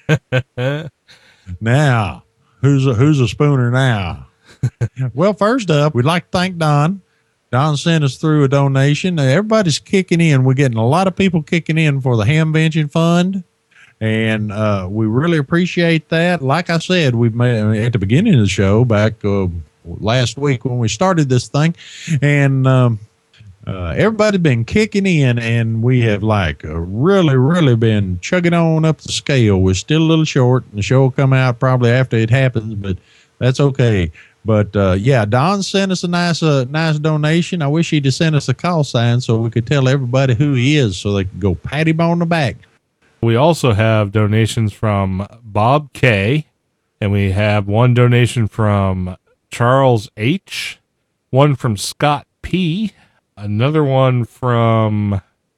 Now, who's a, who's a spooner now? Well, first up, we'd like to thank Don. Don sent us through a donation. Everybody's kicking in. We're getting a lot of people kicking in for the Hamvention Fund. And uh, we really appreciate that. Like I said, we've made at the beginning of the show back uh, last week when we started this thing, and um, uh, everybody's been kicking in, and we have like uh, really, really been chugging on up the scale. We're still a little short, and the show will come out probably after it happens, but that's okay. But uh, yeah, Don sent us a nice, uh, nice donation. I wish he'd have sent us a call sign so we could tell everybody who he is, so they could go pat him on the back. We also have donations from Bob K, and we have one donation from Charles H, one from Scott P, another one from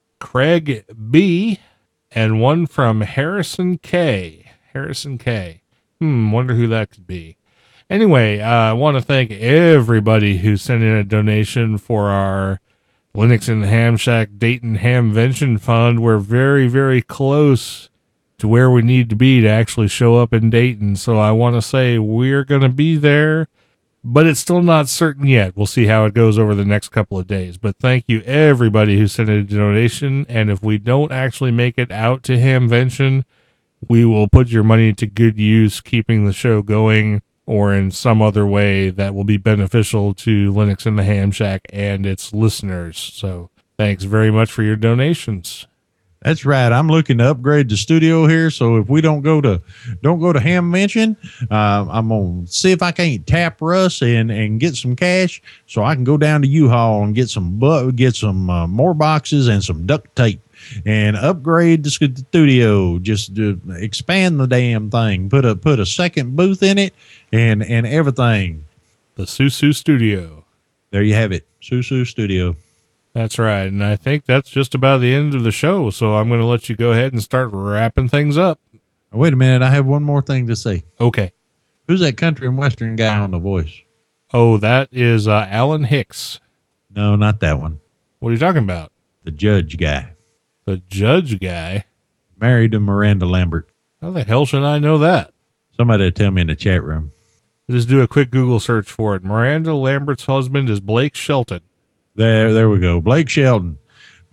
Craig B, and one from Harrison K. Harrison K. Hmm, wonder who that could be. Anyway, uh, I want to thank everybody who sent in a donation for our Linux in the Ham Shack Dayton Hamvention Fund. We're very, very close to where we need to be to actually show up in Dayton. So I want to say we're going to be there, but it's still not certain yet. We'll see how it goes over the next couple of days. But thank you everybody who sent in a donation. And if we don't actually make it out to Hamvention, we will put your money to good use keeping the show going, or in some other way that will be beneficial to Linux in the Ham Shack and its listeners. So thanks very much for your donations. That's right. I'm looking to upgrade the studio here. So if we don't go to don't go to Hamvention, uh, I'm gonna see if I can't tap Russ and and get some cash so I can go down to U-Haul and get some bu- get some uh, more boxes and some duct tape and upgrade the studio. Just to expand the damn thing. Put a put a second booth in it and and everything. The SUSE Studio. There you have it, SUSE Studio. That's right. And I think that's just about the end of the show. So I'm going to let you go ahead and start wrapping things up. Wait a minute. I have one more thing to say. Okay. Who's that country and western guy on The Voice? Oh, that is uh, Alan Hicks. No, not that one. What are you talking about? The judge guy. The judge guy? Married to Miranda Lambert. How the hell should I know that? Somebody tell me in the chat room. Just do a quick Google search for it. Miranda Lambert's husband is Blake Shelton. There, there we go. Blake Shelton.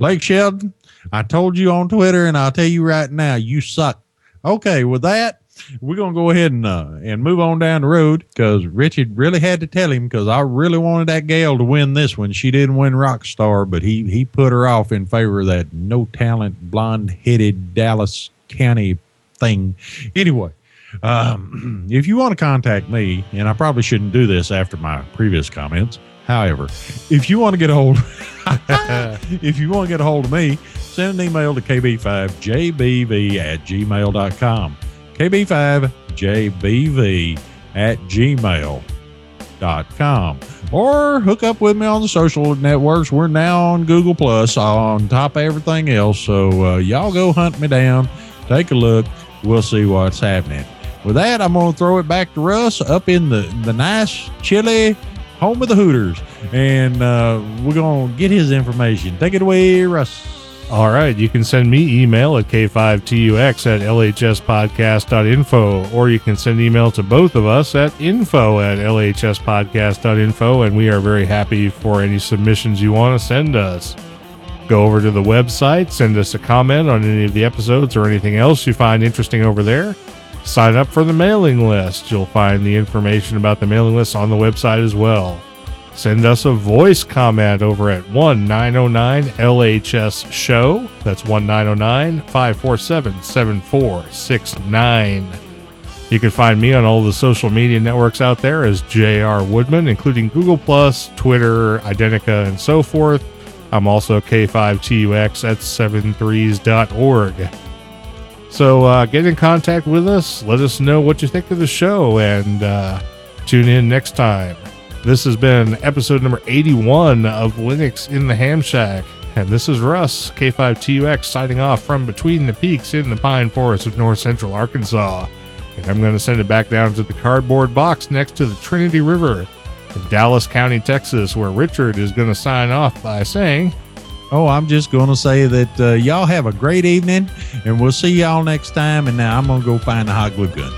Blake Shelton, I told you on Twitter, and I'll tell you right now, you suck. Okay, with that, we're going to go ahead and uh, and move on down the road because Richard really had to tell him because I really wanted that gal to win this one. She didn't win Rockstar, but he, he put her off in favor of that no-talent, blonde-headed Dallas County thing. Anyway, um, if you want to contact me, and I probably shouldn't do this after my previous comments, however, if you want to get a hold if you want to get a hold of me, send an email to k b five j b v at gmail dot com. k b five j b v at gmail dot com. Or hook up with me on the social networks. We're now on Google Plus on top of everything else. So uh, y'all go hunt me down. Take a look. We'll see what's happening. With that, I'm going to throw it back to Russ up in the, the nice, chilly home of the Hooters. And uh, we're going to get his information. Take it away, Russ. All right. You can send me email at k five tux at l h s podcast dot info, or you can send email to both of us at info at l h s podcast dot info, and we are very happy for any submissions you want to send us. Go over to the website, send us a comment on any of the episodes or anything else you find interesting over there. Sign up for the mailing list. You'll find the information about the mailing list on the website as well. Send us a voice comment over at one nine zero nine L H S show. That's one nine zero nine, five four seven, seven four six nine. You can find me on all the social media networks out there as J R Woodman, including Google Plus, Twitter, Identica, and so forth. I'm also K five T U X at seven threes dot org. So uh, get in contact with us. Let us know what you think of the show, and uh, tune in next time. This has been episode number eighty-one of Linux in the Ham Shack. And this is Russ, K five T U X, signing off from between the peaks in the pine forest of north central Arkansas. And I'm going to send it back down to the cardboard box next to the Trinity River in Dallas County, Texas, where Richard is going to sign off by saying, Oh, I'm just going to say that uh, y'all have a great evening, and we'll see y'all next time. And now I'm going to go find a hot glue gun.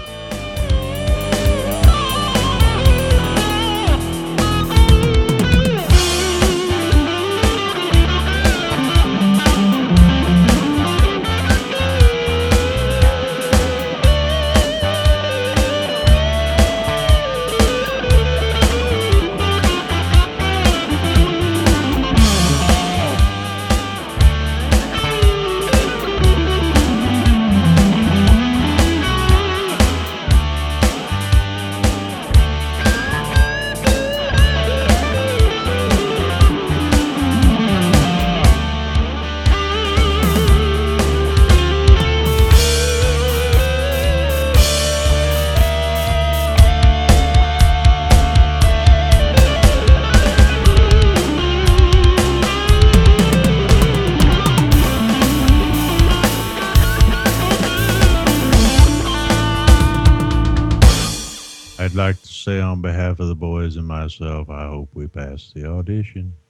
I'd like to say on behalf of the boys and myself, I hope we pass the audition.